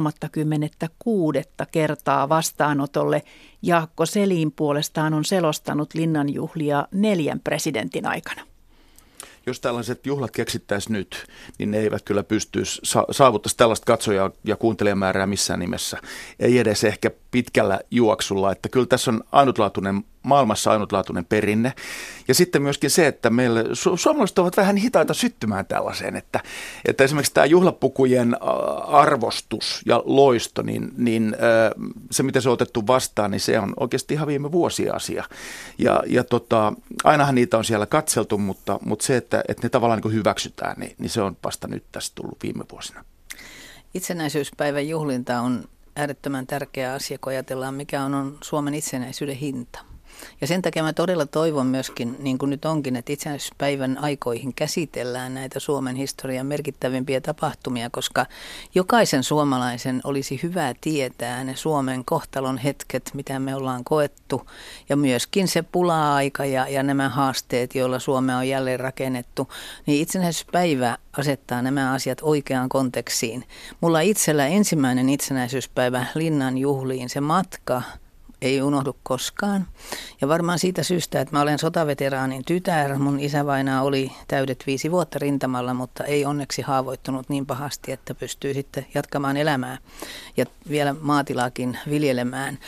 kolmaskymmeneskuudes kertaa vastaanotolle. Jaakko Selin puolestaan on selostanut linnanjuhlia neljän presidentin aikana. Jos tällaiset juhlat keksittäisiin nyt, niin ne eivät kyllä pystyisi saavuttaisi tällaista katsojaa ja kuuntelijamäärää missään nimessä. Ei edes ehkä pitkällä juoksulla, että kyllä tässä on ainutlaatuinen, maailmassa ainutlaatuinen perinne. Ja sitten myöskin se, että meille su- suomalaiset ovat vähän hitaita syttymään tällaiseen, että, että esimerkiksi tämä juhlapukujen arvostus ja loisto, niin, niin se miten se on otettu vastaan, niin se on oikeasti ihan viime vuosia asia. Ja, ja tota, ainahan niitä on siellä katseltu, mutta, mutta se, että, että ne tavallaan niin hyväksytään, niin, niin se on vasta nyt tässä tullut viime vuosina. Itsenäisyyspäivän juhlinta on äärettömän tärkeä asia, kun ajatellaan, mikä on, on Suomen itsenäisyyden hinta. Ja sen takia mä todella toivon myöskin, niin kuin nyt onkin, että itsenäisyyspäivän aikoihin käsitellään näitä Suomen historian merkittävimpiä tapahtumia, koska jokaisen suomalaisen olisi hyvä tietää ne Suomen kohtalon hetket, mitä me ollaan koettu, ja myöskin se pula-aika ja, ja nämä haasteet, joilla Suomea on jälleen rakennettu, niin itsenäisyyspäivä asettaa nämä asiat oikeaan kontekstiin. Mulla itsellä ensimmäinen itsenäisyyspäivä linnan juhliin, se matka ei unohdu koskaan. Ja varmaan siitä syystä, että mä olen sotaveteraanin tytär. Mun isävainaa oli täydet viisi vuotta rintamalla, mutta ei onneksi haavoittunut niin pahasti, että pystyy sitten jatkamaan elämää ja vielä maatilaakin viljelemään.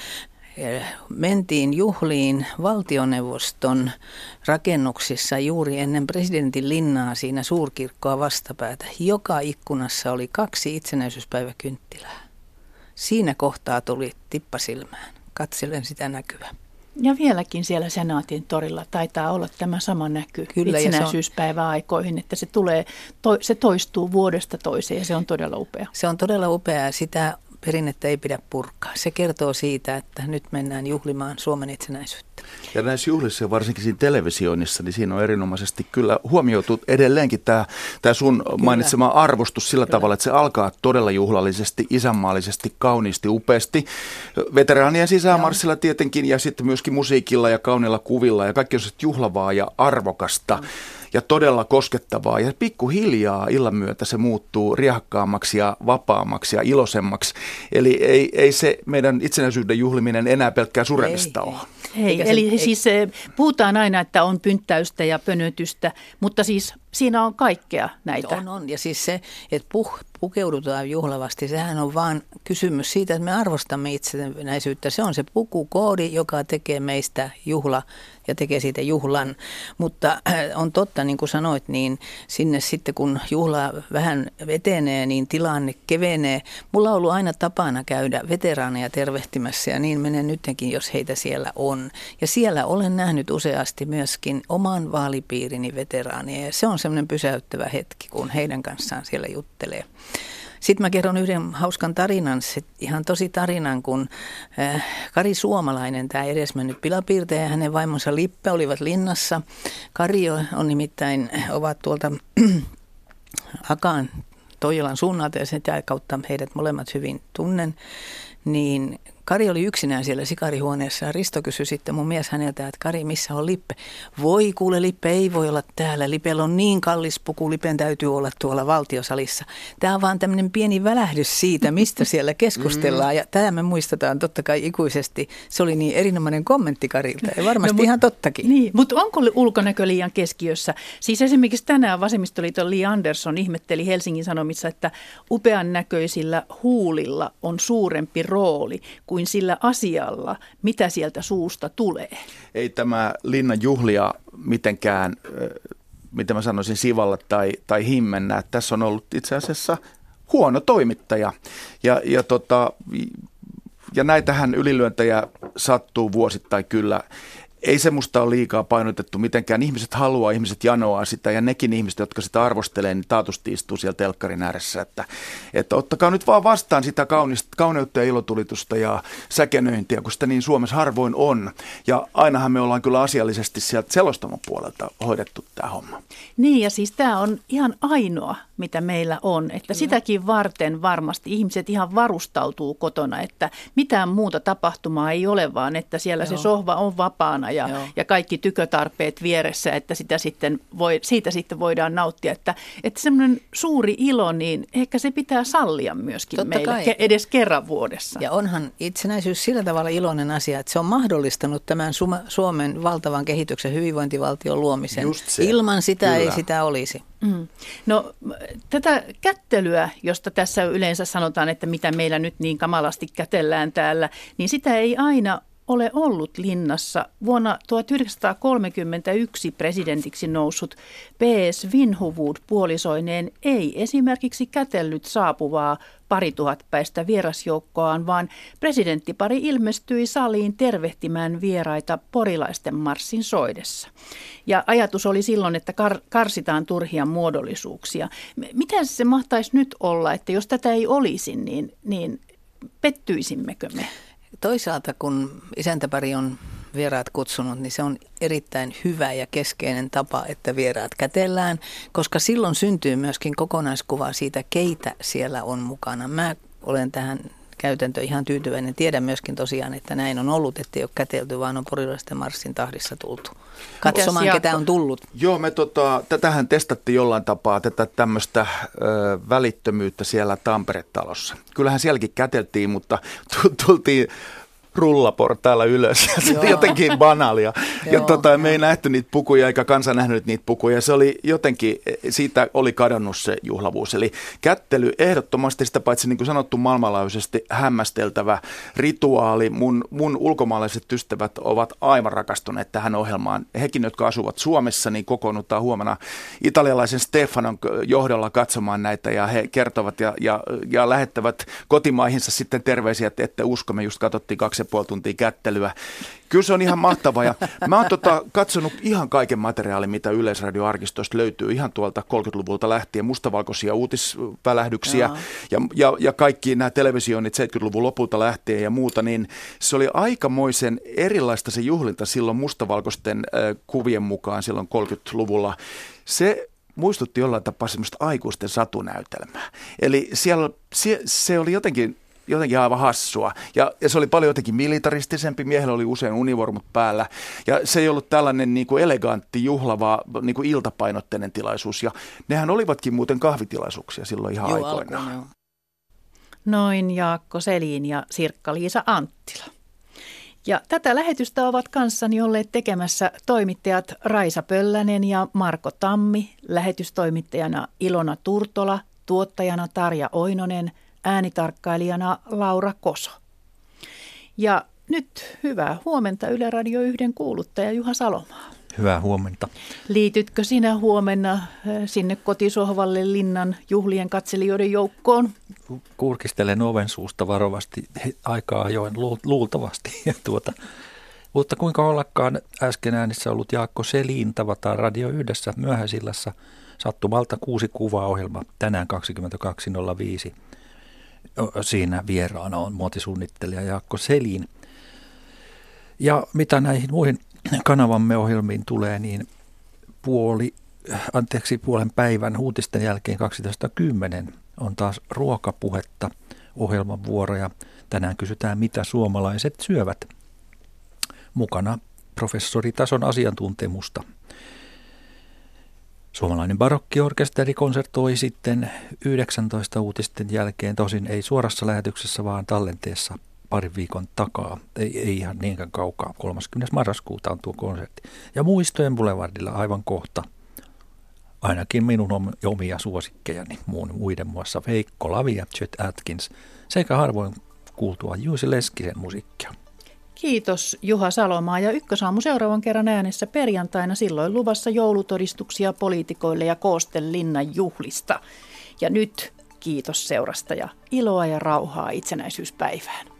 Mentiin juhliin valtioneuvoston rakennuksissa juuri ennen presidentin linnaa siinä suurkirkkoa vastapäätä. Joka ikkunassa oli kaksi itsenäisyyspäiväkynttilää. Siinä kohtaa tuli tippasilmään. Katselen sitä näkyä. Ja vieläkin siellä Senaatin torilla taitaa olla tämä sama näky Kyllä, itsenäisyyspäiväaikoihin, että se, tulee, to, se toistuu vuodesta toiseen ja se on todella upea. Se on todella upea. Sitä perinnettä ei pidä purkaa. Se kertoo siitä, että nyt mennään juhlimaan Suomen itsenäisyyttä. Ja näissä juhlissa ja varsinkin siinä televisioinnissa, niin siinä on erinomaisesti kyllä huomioitu edelleenkin tämä, tämä sun kyllä. mainitsema arvostus sillä kyllä. tavalla, että se alkaa todella juhlallisesti, isänmaallisesti, kauniisti, upeasti. Veteraanien sisämarssilla tietenkin ja sitten myöskin musiikilla ja kauniilla kuvilla ja kaikki on juhlavaa ja arvokasta. Mm. ja todella koskettavaa. Ja pikkuhiljaa illan myötä se muuttuu riehakkaammaksi ja vapaammaksi ja iloisemmaksi. Eli ei, ei se meidän itsenäisyyden juhliminen enää pelkkää suremista ole. Ei, eli ei. Siis puhutaan aina, että on pynttäystä ja pönötystä, mutta siis siinä on kaikkea näitä. On, on. Ja siis se, että puh, pukeudutaan juhlavasti, sehän on vaan kysymys siitä, että me arvostamme itsenäisyyttä. Se on se pukukoodi, joka tekee meistä juhla ja tekee siitä juhlan. Mutta on totta, niin kuin sanoit, niin sinne sitten kun juhla vähän etenee, niin tilanne kevenee. Mulla on ollut aina tapana käydä veteraaneja tervehtimässä ja niin menee nytkin, jos heitä siellä on. Ja siellä olen nähnyt useasti myöskin oman vaalipiirini veteraaneja ja se on semmoinen pysäyttävä hetki, kun heidän kanssaan siellä juttelee. Sitten mä kerron yhden hauskan tarinan, ihan tosi tarinan, kun äh, Kari Suomalainen, tämä edesmennyt pilapiirtäjä ja hänen vaimonsa Lippe olivat linnassa. Kari on nimittäin, ovat tuolta Akaan Toijalan suunnalta ja sitä kautta heidät molemmat hyvin tunnen, niin Kari oli yksinään siellä sikarihuoneessa ja Risto kysyi sitten mun mies häneltä, että Kari, missä on Lippe? Voi kuule, Lippe ei voi olla täällä. Lippellä on niin kallis puku, Lipen täytyy olla tuolla valtiosalissa. Tämä on vaan tämmöinen pieni välähdys siitä, mistä siellä keskustellaan. Ja tämä me muistetaan totta kai ikuisesti. Se oli niin erinomainen kommentti Karilta ja varmasti no, ihan tottakin. Niin, mutta onko ulkonäkö liian keskiössä? Siis esimerkiksi tänään Vasemmistoliiton Li Andersson ihmetteli Helsingin Sanomissa, että upean näköisillä huulilla on suurempi rooli kuin kuin sillä asialla, mitä sieltä suusta tulee. Ei tämä linnan juhlia mitenkään, mitä mä sanoisin, sivalla tai, tai himmennä. Tässä on ollut itse asiassa huono toimittaja. Ja, ja, tota, ja näitähän ylilyöntejä sattuu vuosittain kyllä. Ei se musta ole liikaa painotettu mitenkään. Ihmiset haluaa, ihmiset janoaa sitä ja nekin ihmiset, jotka sitä arvostelee, niin taatusti istuu siellä telkkarin ääressä. Että, että ottakaa nyt vaan vastaan sitä kaunista, kauneutta ja ilotulitusta ja säkenöintiä, kun sitä niin Suomessa harvoin on. Ja ainahan me ollaan kyllä asiallisesti sieltä selostamon puolelta hoidettu tämä homma. Niin ja siis tämä on ihan ainoa, mitä meillä on. Että kyllä. Sitäkin varten varmasti ihmiset ihan varustautuu kotona, että mitään muuta tapahtumaa ei ole, vaan että siellä Joo. se sohva on vapaana. Ja, ja kaikki tykötarpeet vieressä, että sitä sitten voi, siitä sitten voidaan nauttia. Että, että semmoinen suuri ilo, niin ehkä se pitää sallia myöskin Totta meille kai. edes kerran vuodessa. Ja onhan itsenäisyys sillä tavalla iloinen asia, että se on mahdollistanut tämän Suomen valtavan kehityksen hyvinvointivaltion luomisen. Ilman sitä Kyllä. ei sitä olisi. Mm. No tätä kättelyä, josta tässä yleensä sanotaan, että mitä meillä nyt niin kamalasti kätellään täällä, niin sitä ei aina ole ollut linnassa. Vuonna tuhatyhdeksänsataakolmekymmentäyksi presidentiksi noussut P S Vinhuvud puolisoineen ei esimerkiksi kätellyt saapuvaa parituhatpäistä vierasjoukkoaan, vaan presidenttipari ilmestyi saliin tervehtimään vieraita porilaisten marssin soidessa. Ja ajatus oli silloin, että kar- karsitaan turhia muodollisuuksia. Mitä se mahtaisi nyt olla, että jos tätä ei olisi, niin, niin pettyisimmekö me? Toisaalta kun isäntäpari on vieraat kutsunut, niin se on erittäin hyvä ja keskeinen tapa, että vieraat kätellään, koska silloin syntyy myöskin kokonaiskuva siitä, keitä siellä on mukana. Mä olen tähän käytäntö ihan tyytyväinen. Tiedän myöskin tosiaan, että näin on ollut, ettei ole kätelty, vaan on porilaisten marssin tahdissa tultu katsomaan, Mitäs ketä on tullut. Joo, me tota, tätähän testattiin jollain tapaa, tätä tämmöistä ö, välittömyyttä siellä Tampere-talossa. Kyllähän sielläkin käteltiin, mutta tultiin rullaportailla ylös ja se jotenkin banaalia. Ja tota, me ei nähty niitä pukuja eikä kansa nähnyt niitä pukuja. Se oli jotenkin, siitä oli kadonnut se juhlavuus. Eli kättely ehdottomasti sitä paitsi niin kuin sanottu maailmanlaajuisesti hämmästeltävä rituaali. Mun, mun ulkomaalaiset ystävät ovat aivan rakastuneet tähän ohjelmaan. Hekin, jotka asuvat Suomessa, niin kokoonnutaan huomenna italialaisen Stefanon johdolla katsomaan näitä ja he kertovat ja, ja, ja lähettävät kotimaihinsa sitten terveisiä, että ette usko, me just katsottiin kaksi puoli tuntia kättelyä. Kyllä se on ihan mahtavaa ja mä oon tota, katsonut ihan kaiken materiaalin, mitä Yleisradioarkistosta löytyy ihan tuolta kolmekymmentäluvulta lähtien, mustavalkoisia uutisvälähdyksiä ja, ja, ja kaikki nämä televisioinnit seitsemänkymmentäluvun lopulta lähtien ja muuta, niin se oli aikamoisen erilaista se juhlinta silloin mustavalkoisten äh, kuvien mukaan silloin kolmekymmentäluvulla. Se muistutti jollain tapaa semmoista aikuisten satunäytelmää. Eli siellä se, se oli jotenkin jotenkin aivan hassua. Ja, ja se oli paljon jotenkin militaristisempi, miehellä oli usein univormut päällä. Ja se ei ollut tällainen niin kuin elegantti, juhlava, niin kuin iltapainotteinen tilaisuus. Ja nehän olivatkin muuten kahvitilaisuuksia silloin ihan Joo, aikoinaan. alkuun, joo. Noin Jaakko Selin ja Sirkka-Liisa Anttila. Ja tätä lähetystä ovat kanssani olleet tekemässä toimittajat Raisa Pöllänen ja Marko Tammi, lähetystoimittajana Ilona Turtola, tuottajana Tarja Oinonen, äänitarkkailijana Laura Koso. Ja nyt hyvää huomenta Yle Radio yhden kuuluttaja Juha Salomaa. Hyvää huomenta. Liitytkö sinä huomenna sinne kotisohvalle Linnan juhlien katselijoiden joukkoon? Kurkistelen oven suusta varovasti aikaa ajoin luultavasti. Ja tuota, mutta kuinka ollakaan äsken äänissä ollut Jaakko Selin, tavataan Radio Yhdessä myöhäisillassa sattumalta kuusi kuvaohjelma tänään kaksikymmentäkaksi nolla viisi. Siinä vieraana on muotisuunnittelija Jaakko Selin. Ja mitä näihin muihin kanavamme ohjelmiin tulee, niin puoli, anteeksi, puolen päivän uutisten jälkeen kaksitoista kymmenen on taas ruokapuhetta ohjelman vuoroja. Tänään kysytään, mitä suomalaiset syövät. Mukana professoritason asiantuntemusta. Suomalainen barokkiorkesteri konsertoi sitten yhdeksäntoista uutisten jälkeen, tosin ei suorassa lähetyksessä, vaan tallenteessa parin viikon takaa. Ei, ei ihan niinkään kaukaa. kolmaskymmenes marraskuuta on tuo konsertti. Ja Muistojen Boulevardilla aivan kohta. Ainakin minun omia suosikkejani, muun muiden muassa Veikko Lavi ja Chet Atkins sekä harvoin kuultua Juusi Leskisen musiikkia. Kiitos Juha Salomaa ja Ykkösaamu seuraavan kerran äänessä perjantaina, silloin luvassa joulutodistuksia poliitikoille ja koosten Linnan juhlista. Ja nyt kiitos seurasta ja iloa ja rauhaa itsenäisyyspäivään.